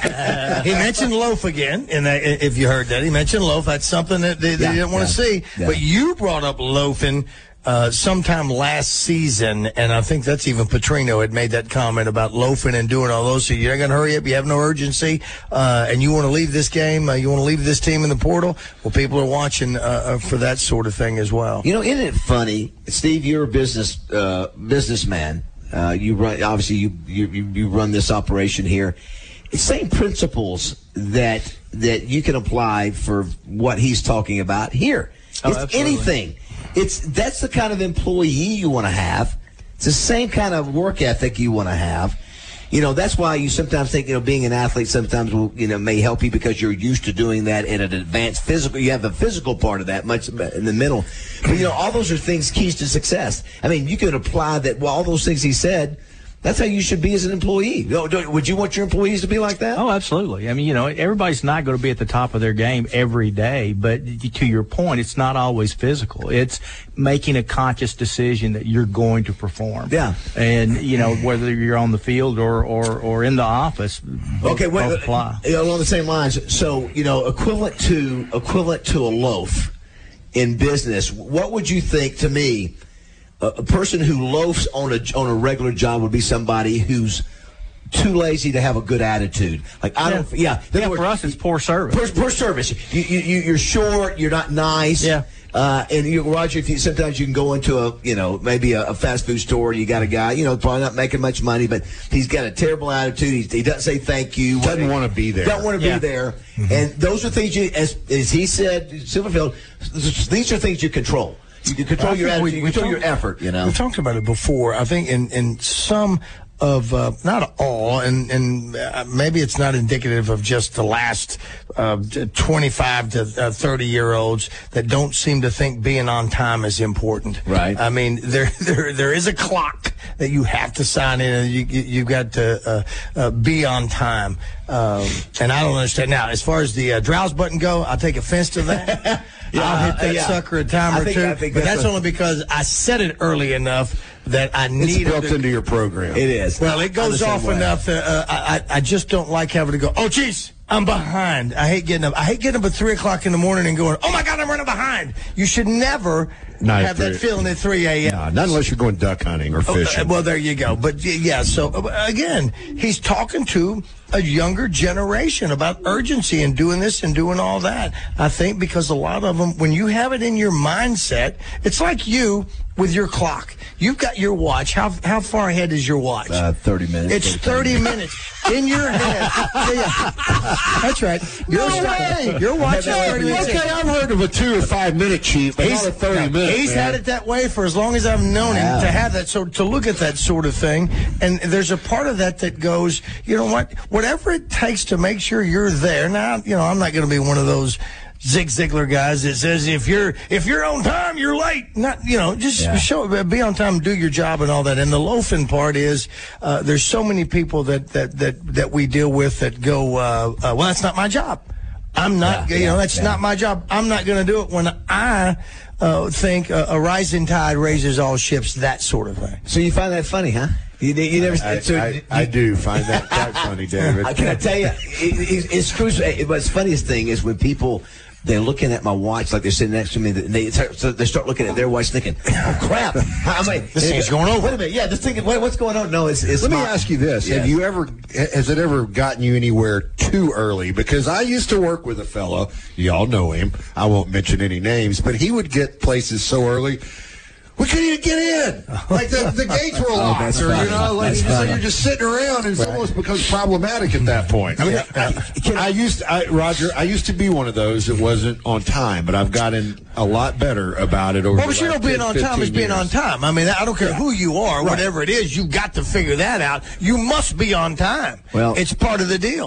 He mentioned loaf again, and that, if you heard that, he mentioned loaf. That's something that they, they Yeah, didn't want to yeah, see. yeah. But you brought up loafing uh, sometime last season, and I think that's even Petrino had made that comment about loafing and doing all those. So you're not going to hurry up. You have no urgency, uh, and you want to leave this game. Uh, you want to leave this team in the portal. Well, people are watching uh, for that sort of thing as well. You know, isn't it funny, Steve? You're a business uh, businessman. Uh, you run obviously you, you you run this operation here. It's same principles that that you can apply for what he's talking about here. Oh, it's absolutely. anything. It's that's the kind of employee you want to have. It's the same kind of work ethic you want to have. You know, that's why you sometimes think, you know, being an athlete sometimes will, you know, may help you because you're used to doing that in an advanced physical. You have the physical part of that much in the middle. But, you know, all those are things, keys to success. I mean, you could apply that, well, all those things he said, that's how you should be as an employee. No, don't- Would you want your employees to be like that? Oh, absolutely. I mean, you know, everybody's not going to be at the top of their game every day, but to your point, it's not always physical. It's making a conscious decision that you're going to perform. Yeah. And, you know, whether you're on the field or, or, or in the office, both, Okay, wait, both apply. uh, along the same lines. So, you know, equivalent to equivalent to a loaf in business. What would you think? To me, a, a person who loafs on a on a regular job would be somebody who's too lazy to have a good attitude. Like I don't, yeah. In Yeah, other for words, us, it's poor service. Poor, poor service. You, you, you- you're short. You're not nice. Yeah. Uh, and you, Roger, if you, sometimes you can go into a, you know, maybe a, a fast food store. You got a guy, you know, probably not making much money, but he's got a terrible attitude. He, he doesn't say thank you. Doesn't want to be there. Don't want to Yeah. be there. And those are things you, as as he said, Silverfield. These are things you control. You can control I your think we- attitude. You we control talked- your effort. You know. We've talked about it before. I think in, in some of, uh, not all, and, and uh, maybe it's not indicative of just the last uh, twenty-five to thirty-year-olds that don't seem to think being on time is important. Right. I mean, there there there is a clock that you have to sign in, and you, you, you've got to uh, uh, be on time. Um, and I don't understand. Now, as far as the uh, drowse button go, I take offense to that. Yeah, I'll hit that uh, yeah. sucker a time I or think- two. I think but that's that's what- only because I said it early enough that I It's need built to, into your program. It is. Well, it I'm goes the same off way. enough that uh, I, I I just don't like having to go, oh, geez, I'm behind. I hate getting up. I hate getting up at three o'clock in the morning and going, oh, my God, I'm running behind. You should never Not at have that three. feeling at three a.m. Nah, not unless you're going duck hunting or Oh, fishing. uh, well, there you go. But y- yeah, so uh, again, he's talking to a younger generation about urgency and doing this and doing all that. I think because a lot of them, when you have it in your mindset, it's like you with your clock. You've got your watch. How how far ahead is your watch? Uh, thirty minutes. It's thirty minutes in your head. Yeah, yeah. That's right. You're, No way. you're watching thirty minutes. Okay, I've heard of a two or five minute cheat, but not a thirty minute. He's man. had it that way for as long as I've known him to have that, so to look at that sort of thing. And there's a part of that that goes, you know what, whatever it takes to make sure you're there. Now, you know, I'm not going to be one of those Zig Ziglar guys that says if you're if you're on time, you're late. Not, you know, just Yeah. show be on time, do your job, and all that. And the loafing part is uh, there's so many people that that that that we deal with that go, uh, uh, well, that's not my job. I'm not, Yeah, you know, yeah, that's yeah. not my job. I'm not going to do it when I uh, think uh, a rising tide raises all ships, that sort of thing. So you find that funny, huh? You, you never. I, so I, I do find that quite funny, David. I can I tell you, it, it, it's crucial. What's funniest thing is when people they're looking at my watch like they're sitting next to me. And they start, so they start looking at their watch, thinking, "Oh crap! I'm like, This thing's going over." Wait a minute, yeah, this thing. Wait, what's going on? No, it's. it's Let me my- ask you this: Yes. Have you ever, has it ever gotten you anywhere too early? Because I used to work with a fellow, y'all know him. I won't mention any names, but he would get places so early. We couldn't even get in. Like the, the gates were locked, that's or funny. you know, like That's so funny. you're just sitting around, and it almost becomes problematic at that point. I mean, I, I used, to, I, Roger, I used to be one of those that wasn't on time, but I've gotten a lot better about it over. Well, the but you know, last being ten, on time is fifteen being years. on time. I mean, I don't care who you are, Right. whatever it is, you've got to figure that out. You must be on time. Well- it's part of the deal.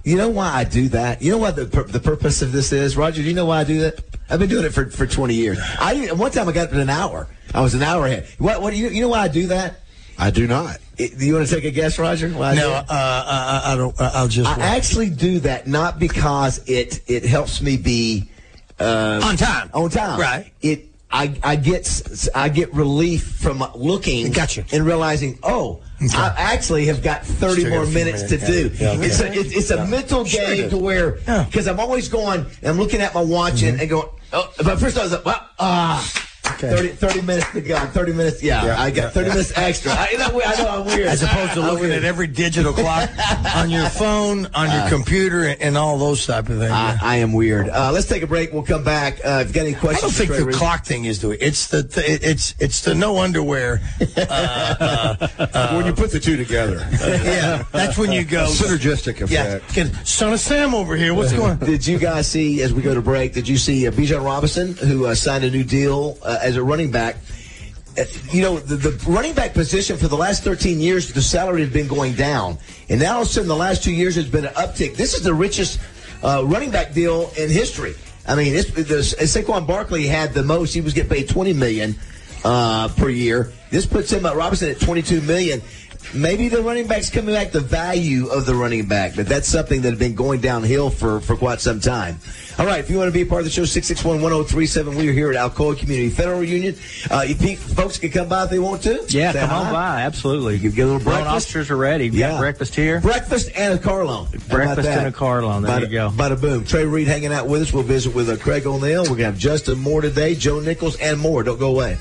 You know why I do that? You know what the the purpose of this is, Roger? Do you know why I do that? I've been doing it for, for twenty years. I one time I got up to an hour. I was an hour ahead. What? What? You, you know why I do that? I do not. It, do you want to take a guess, Roger? Why no, uh, I, I don't. I'll just. I watch. actually do that not because it it helps me be uh, on time. On time, right? It. I, I get I get relief from looking gotcha. and realizing, oh, okay. I actually have got thirty Still more got minutes, minutes to do. yeah. Yeah, it's okay. a, it's, it's a yeah. mental Sure game to where, because I'm always going, and I'm looking at my watch mm-hmm. and, and going, oh, but first I was like, well, ah. Okay. thirty, thirty minutes to go. thirty minutes, yeah. yeah I got yeah, thirty yeah. minutes extra. I, I know I'm weird. As opposed to looking at every digital clock on your phone, on your uh, computer, and, and all those type of things. I, I am weird. Uh, let's take a break. We'll come back. Uh, if you've got any questions, I don't think Trey the Reed. clock thing is doing. It's the th- it's it's the no underwear. Uh, uh, uh, when you put the two together, yeah, that's when you go a synergistic effect. Yeah, son of Sam over here. What's going on? Did you guys see as we go to break? Did you see uh, Bijan Robinson, who uh, signed a new deal uh, as a running back? You know, the, the running back position for the last thirteen years, the salary had been going down. And now all of a sudden, the last two years, there's been an uptick. This is the richest uh, running back deal in history. I mean, it's, the, Saquon Barkley had the most. He was getting paid twenty million dollars uh, per year. This puts him at Robinson at twenty-two million dollars. Maybe the running back's coming back, the value of the running back, but that's something that had been going downhill for, for quite some time. All right, if you want to be a part of the show, six six one, one oh three seven. We are here at Alcoa Community Federal Union. Uh, you think folks can come by if they want to? Yeah, Say come hi. on by. Absolutely. You can get a little breakfast. Loan officers are ready. You've yeah. got breakfast here. Breakfast and a car loan. Breakfast and a car loan. There bada, you go. Bada boom. Trey Reed hanging out with us. We'll visit with uh, Craig O'Neill. We're going to have Justin Moore today, Joe Nichols, and more. Don't go away.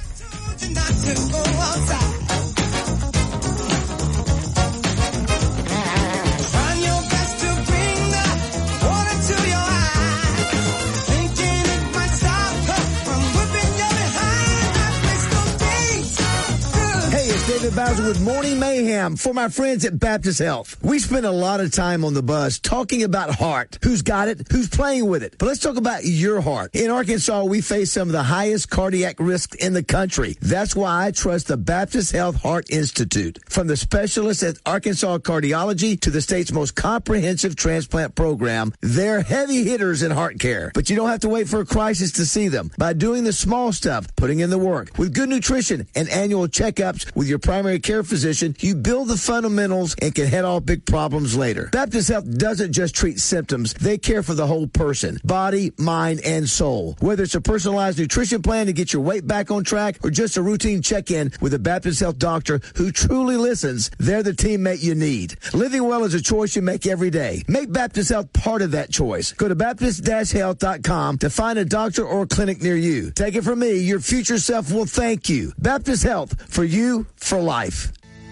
David Bowser with Morning Mayhem for my friends at Baptist Health. We spend a lot of time on the bus talking about heart, who's got it, who's playing with it. But let's talk about your heart. In Arkansas, we face some of the highest cardiac risks in the country. That's why I trust the Baptist Health Heart Institute. From the specialists at Arkansas Cardiology to the state's most comprehensive transplant program, they're heavy hitters in heart care. But you don't have to wait for a crisis to see them. By doing the small stuff, putting in the work, with good nutrition and annual checkups with your primary care physician, you build the fundamentals and can head off big problems later. Baptist Health doesn't just treat symptoms. They care for the whole person, body, mind, and soul. Whether it's a personalized nutrition plan to get your weight back on track or just a routine check-in with a Baptist Health doctor who truly listens, they're the teammate you need. Living well is a choice you make every day. Make Baptist Health part of that choice. Go to baptist dash health dot com to find a doctor or clinic near you. Take it from me, your future self will thank you. Baptist Health, for you, for life.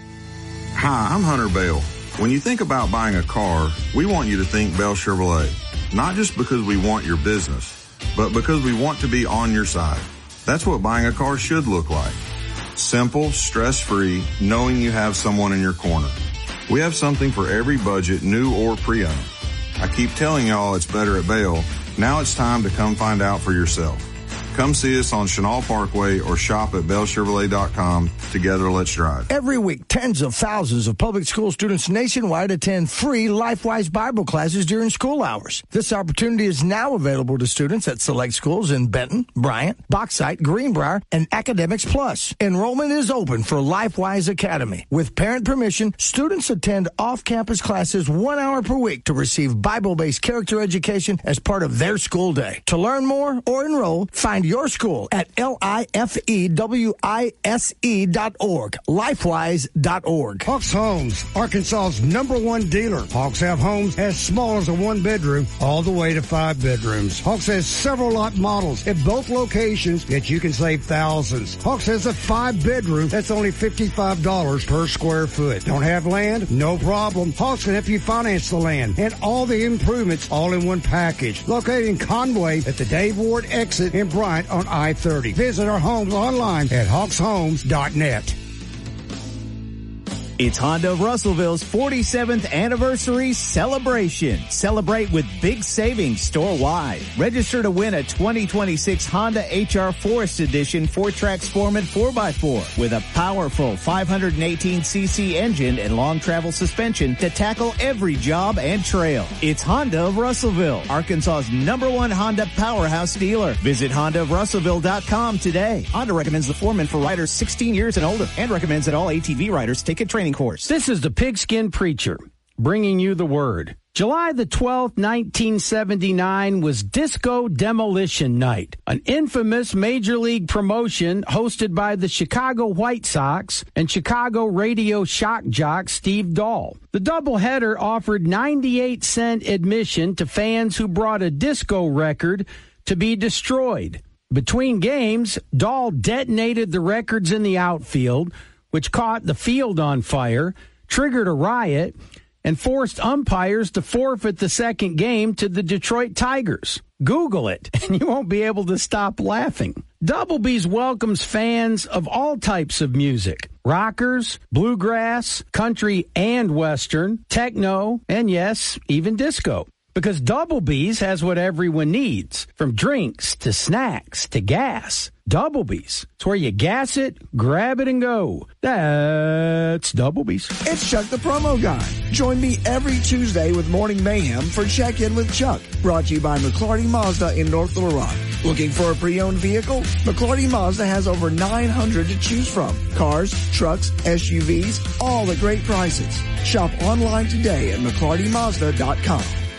Hi, I'm Hunter Bell. When you think about buying a car, we want you to think Bell Chevrolet. Not just because we want your business, but because we want to be on your side. That's what buying a car should look like. Simple, stress-free, knowing you have someone in your corner. We have something for every budget, new or pre-owned. I keep telling y'all it's better at Bell. Now it's time to come find out for yourself. Come see us on Chenal Parkway or shop at bell chevrolet dot com. Together, let's drive. Every week, tens of thousands of public school students nationwide attend free LifeWise Bible classes during school hours. This opportunity is now available to students at select schools in Benton, Bryant, Bauxite, Greenbrier, and Academics Plus. Enrollment is open for LifeWise Academy. With parent permission, students attend off-campus classes one hour per week to receive Bible-based character education as part of their school day. To learn more or enroll, find your school at L I F E W I S E dot org, lifewise dot org. Hawks Homes, Arkansas's number one dealer. Hawks have homes as small as a one-bedroom all the way to five bedrooms. Hawks has several lot models at both locations that you can save thousands. Hawks has a five-bedroom that's only fifty-five dollars per square foot. Don't have land? No problem. Hawks can help you finance the land and all the improvements all in one package. Located in Conway at the Dave Ward exit in Bryant on I thirty. Visit our homes online at hawks homes dot net. It's Honda of Russellville's forty-seventh anniversary celebration. Celebrate with big savings store-wide. Register to win a twenty twenty-six Honda H R Forest Edition four-track Sportman four by four with a powerful five hundred eighteen c c engine and long travel suspension to tackle every job and trail. It's Honda of Russellville, Arkansas's number one Honda powerhouse dealer. Visit honda of russellville dot com today. Honda recommends the Foreman for riders sixteen years and older and recommends that all A T V riders take a training course. This is the Pigskin Preacher, bringing you the word. July the twelfth, nineteen seventy-nine was Disco Demolition Night, an infamous Major League promotion hosted by the Chicago White Sox and Chicago radio shock jock Steve Dahl. The doubleheader offered ninety-eight cent admission to fans who brought a disco record to be destroyed. Between games, Dahl detonated the records in the outfield, which caught the field on fire, triggered a riot, and forced umpires to forfeit the second game to the Detroit Tigers. Google it, and you won't be able to stop laughing. Doublebees welcomes fans of all types of music: rockers, bluegrass, country and western, techno, and yes, even disco. Because Doublebees has what everyone needs, from drinks to snacks to gas. Doublebees. It's where you gas it, grab it, and go. That's Doublebees. It's Chuck the Promo Guy. Join me every Tuesday with Morning Mayhem for Check-In with Chuck, brought to you by McClarty Mazda in North Little Rock. Looking for a pre-owned vehicle? McClarty Mazda has over nine hundred to choose from. Cars, trucks, S U Vs, all at great prices. Shop online today at mcclarty mazda dot com.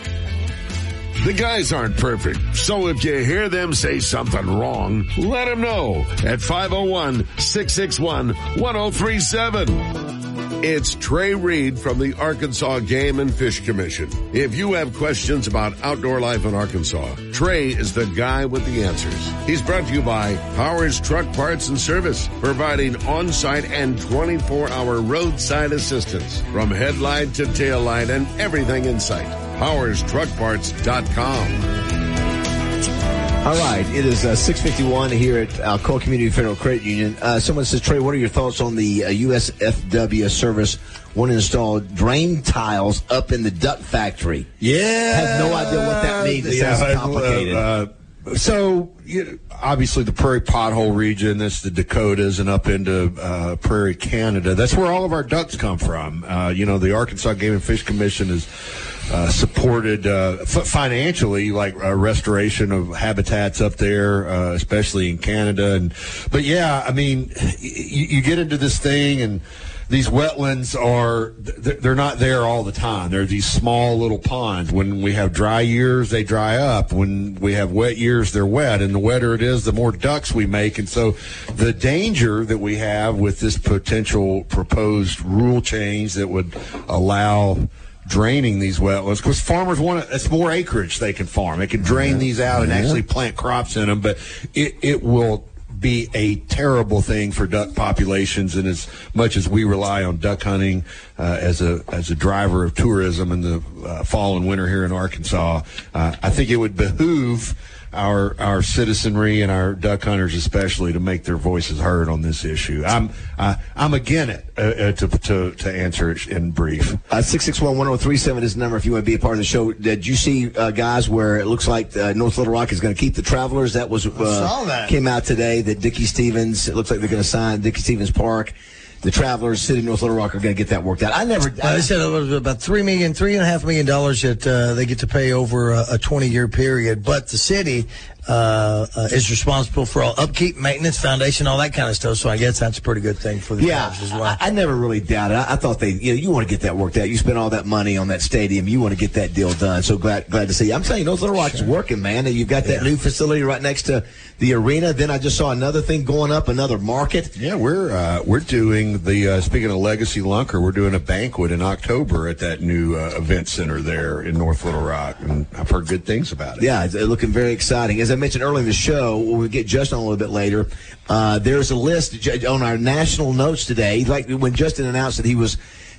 The guys aren't perfect, so if you hear them say something wrong, let them know at five oh one, six six one, one oh three seven. It's Trey Reed from the Arkansas Game and Fish Commission. If you have questions about outdoor life in Arkansas, Trey is the guy with the answers. He's brought to you by Powers Truck Parts and Service, providing on-site and twenty-four hour roadside assistance from headlight to tail light and everything in sight. powers truck parts dot com. All right, it is uh, six fifty-one here at Alcoa Community Federal Credit Union. Uh, someone says, Trey, what are your thoughts on the uh, U S F W service want to install drain tiles up in the duck factory? Yeah. I have no idea what that means. It yeah, sounds complicated. Uh, uh, so, you know, obviously the Prairie Pothole region, that's the Dakotas and up into uh, Prairie, Canada. That's where all of our ducks come from. Uh, you know, the Arkansas Game and Fish Commission is Uh, supported uh, f- financially, like uh, restoration of habitats up there, uh, especially in Canada. And but yeah, I mean, you, you get into this thing, and these wetlands are they're not there all the time. They're these small little ponds. When we have dry years, they dry up. When we have wet years, they're wet. And the wetter it is, the more ducks we make. And so the danger that we have with this potential proposed rule change that would allow draining these wetlands, because farmers want to, it's more acreage they can farm. They can drain these out and actually plant crops in them, but it, it will be a terrible thing for duck populations. And as much as we rely on duck hunting uh, as a as a driver of tourism in the uh, fall and winter here in Arkansas, uh, I think it would behoove our our citizenry and our duck hunters especially to make their voices heard on this issue. I'm uh, I'm again it uh, uh, to to to answer it in brief. Uh, six six one, one oh three seven is the number if you want to be a part of the show. Did you see uh, guys where it looks like uh, North Little Rock is going to keep the Travelers? That was uh, I saw that. Came out today that Dickie Stevens, it looks like they're going to sign Dickie Stevens Park. The Travelers, City of North Little Rock, are going to get that worked out. I never. Uh, they said it was about three million, three and a half million dollars that uh, they get to pay over a, a twenty-year period. But the city uh, uh, is responsible for all upkeep, maintenance, foundation, all that kind of stuff. So I guess that's a pretty good thing for the yeah, Cavs as well. I, I never really doubted. I, I thought they, you know, you want to get that worked out. You spend all that money on that stadium. You want to get that deal done. So glad, glad to see. I'm telling you, North Little Rock sure. is working, man. You've got that yeah. new facility right next to the arena. Then I just saw another thing going up, another market. Yeah, we're uh, we're doing the uh, speaking of Legacy Lunker, we're doing a banquet in October at that new uh, event center there in North Little Rock, and I've heard good things about it. Yeah, it's looking very exciting. As I mentioned earlier in the show, we'll get Justin on a little bit later. Uh, there's a list on our national notes today. Like when Justin announced that he was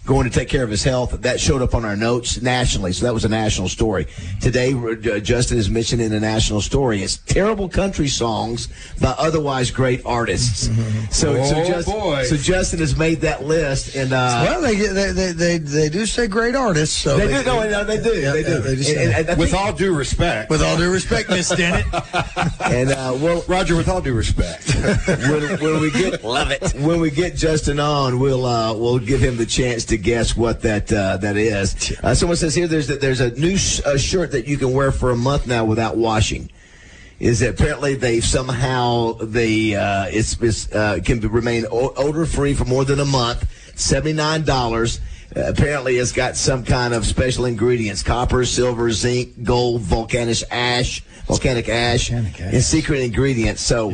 going to take care of his health. That showed up on our notes nationally, so that was a national story. Today, uh, Justin is mentioned in a national story. It's terrible country songs by otherwise great artists. So, oh, so, Justin, boy. so Justin has made that list. And uh, well, they, they they they they do say great artists. So they, they do. No, no, they do. Yeah, they do. yeah, they do say And- and I With think- all due respect. with all due respect, Miss Dennett. and uh, well, Roger, with all due respect. when, when we get love it when we get Justin on, we'll uh, we'll give him the chance to guess what that uh, that is. Uh, someone says here there's a, there's a new sh- a shirt that you can wear for a month now without washing. Is that apparently they somehow they uh, it's, it's uh, can be, remain o- odor free for more than a month. seventy-nine dollars. Uh, apparently, it's got some kind of special ingredients: copper, silver, zinc, gold, volcanic ash, volcanic ash, Volcanic ash. and secret ingredients. So,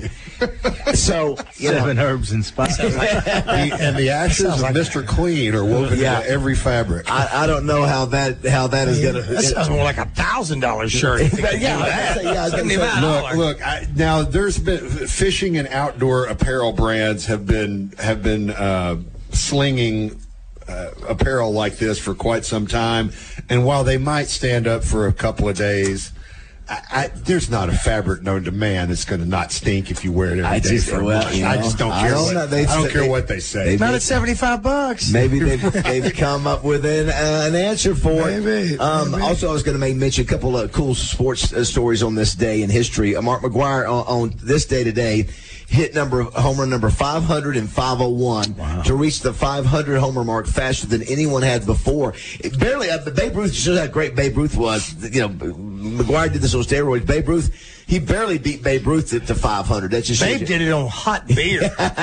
so you Seven know, herbs and spices. The- and the ashes of Mister Clean are woven Yeah. into every fabric. I, I don't know how that how that is going to. That sounds more like a thousand dollar shirt. Yeah, I was gonna say, yeah, I was gonna say, Look, look. I, now, there's been fishing and outdoor apparel brands have been have been uh, slinging uh, apparel like this for quite some time, and while they might stand up for a couple of days, I, I, there's not a fabric known to man that's going to not stink if you wear it every I day just- for a well, month. you I know, just don't I care. don't what, know. They- I don't care they- what they say. they- Not at seventy-five bucks. Maybe they've, they've come up with an, uh, an answer for it. Maybe, Um, maybe. Also, I was going to make mention a couple of cool sports uh, stories on this day in history. Uh, Mark McGwire on, on this day today hit number home run number five hundred and five oh one to reach the five hundred homer mark faster than anyone had before. It barely, uh, Babe Ruth shows how great Babe Ruth was. You know, McGwire did this on steroids. Babe Ruth, he barely beat Babe Ruth to, to five hundred. That's just Babe did it on hot beer.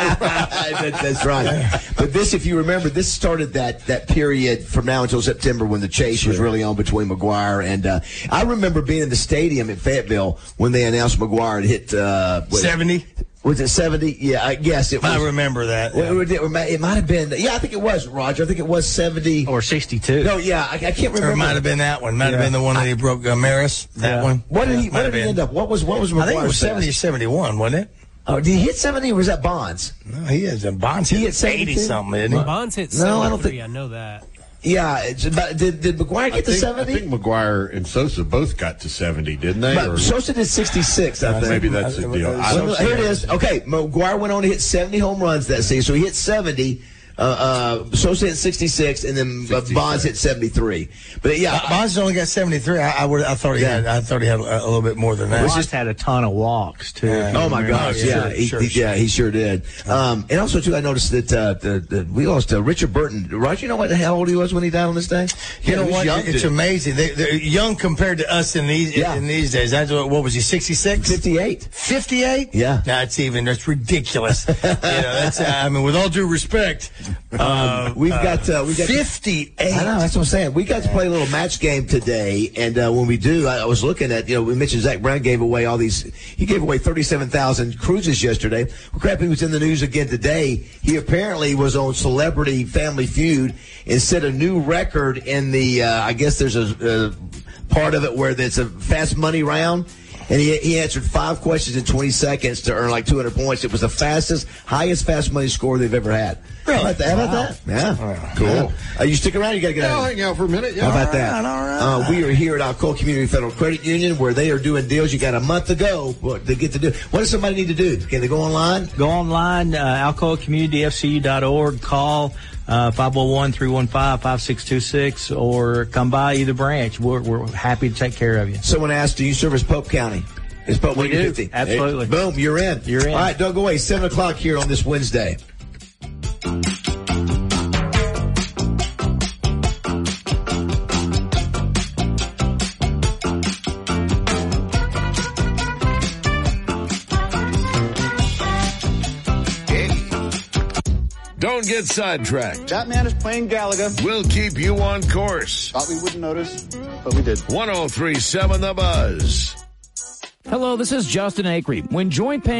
that, that's right. But this, if you remember, this started that, that period from now until September when the chase was really on between McGwire and uh, I remember being in the stadium in Fayetteville when they announced McGwire had hit uh, what- seventy. Was it seventy? Yeah, I guess it was. I remember that. Well, it, it might have been. Yeah, I think it was, Roger. I think it was seventy. Or sixty-two. No, yeah, I, I can't remember. Or it might have been that one. Might have Yeah. been the one that he broke uh, Maris. That Yeah. one. What did Yeah, he? might What have did he been. end up? What was? What was? McGwire's I think it was seventy or best? seventy-one, wasn't it? Oh, did he hit seventy or was that Bonds? No, he is. And Bonds He hit hit seventy-two? eighty something, didn't he? Bonds hit No, I don't seventy-three. think- I know that. Yeah, it's about, did did McGwire I get to think, I seventy? think McGuire and Sosa both got to seventy, didn't they? But Or- Sosa did sixty-six, I think. Maybe that's the deal. I Well, don't here it is. Okay, McGwire went on to hit seventy home runs that season, so he hit seventy. Uh, uh, Sosa hit sixty-six, and then uh, Bonds hit seventy-three. But yeah, Uh, Bonds only got seventy-three. I, I would. I thought he Yeah. had. I thought he had a, a little bit more than that. Bonds had a ton of walks too. Yeah. oh my gosh, Sure, yeah, he, sure, he- sure. yeah, he sure did. Um, and also too, I noticed that uh, the, the, we lost uh, Richard Burton. Roger, you know what the hell old he was when he died on this day? You Yeah, know he was what? young, It's dude. amazing. They, they're young compared to us in these Yeah. in these days. That's what, what was he? sixty-six, fifty-eight. fifty-eight. Yeah. That's even. That's ridiculous. you know, that's. Uh, I mean, with all due respect, uh, We've got uh, we got fifty-eight. I know, that's what I'm saying. We got to play a little match game today, and uh, when we do, I, I was looking at, you know, we mentioned Zach Brown gave away all these, he gave away thirty-seven thousand cruises yesterday. Well, crap, he was in the news again today. He apparently was on Celebrity Family Feud and set a new record in the, uh, I guess there's a, a part of it where it's a fast money round. And he, he answered five questions in twenty seconds to earn like two hundred points. It was the fastest, highest fast money score they've ever had. Really? How about that? How about that? Yeah. Cool. Uh, you stick around, you got to get Yeah, out I'll of here. hang out for a minute. Yeah. How about All that? right, all right. Uh, we are here at Alcoa Community Federal Credit Union where they are doing deals. You got a month to go what, to get to do. What does somebody need to do? Can they go online? Go online, uh, alcoa community f c u dot org, call uh, five oh one, three one five, five six two six, or come by either branch. We're, we're happy to take care of you. Someone asked, do you service Pope County? Is Pope We do. fifty? Absolutely. Hey, boom, you're in. You're in. All right, don't go away. seven o'clock here on this Wednesday. Don't get sidetracked. That man is playing Galaga. We'll keep you on course. Thought we wouldn't notice, but we did. one oh three point seven The Buzz. Hello, this is Justin Acree. When joint pain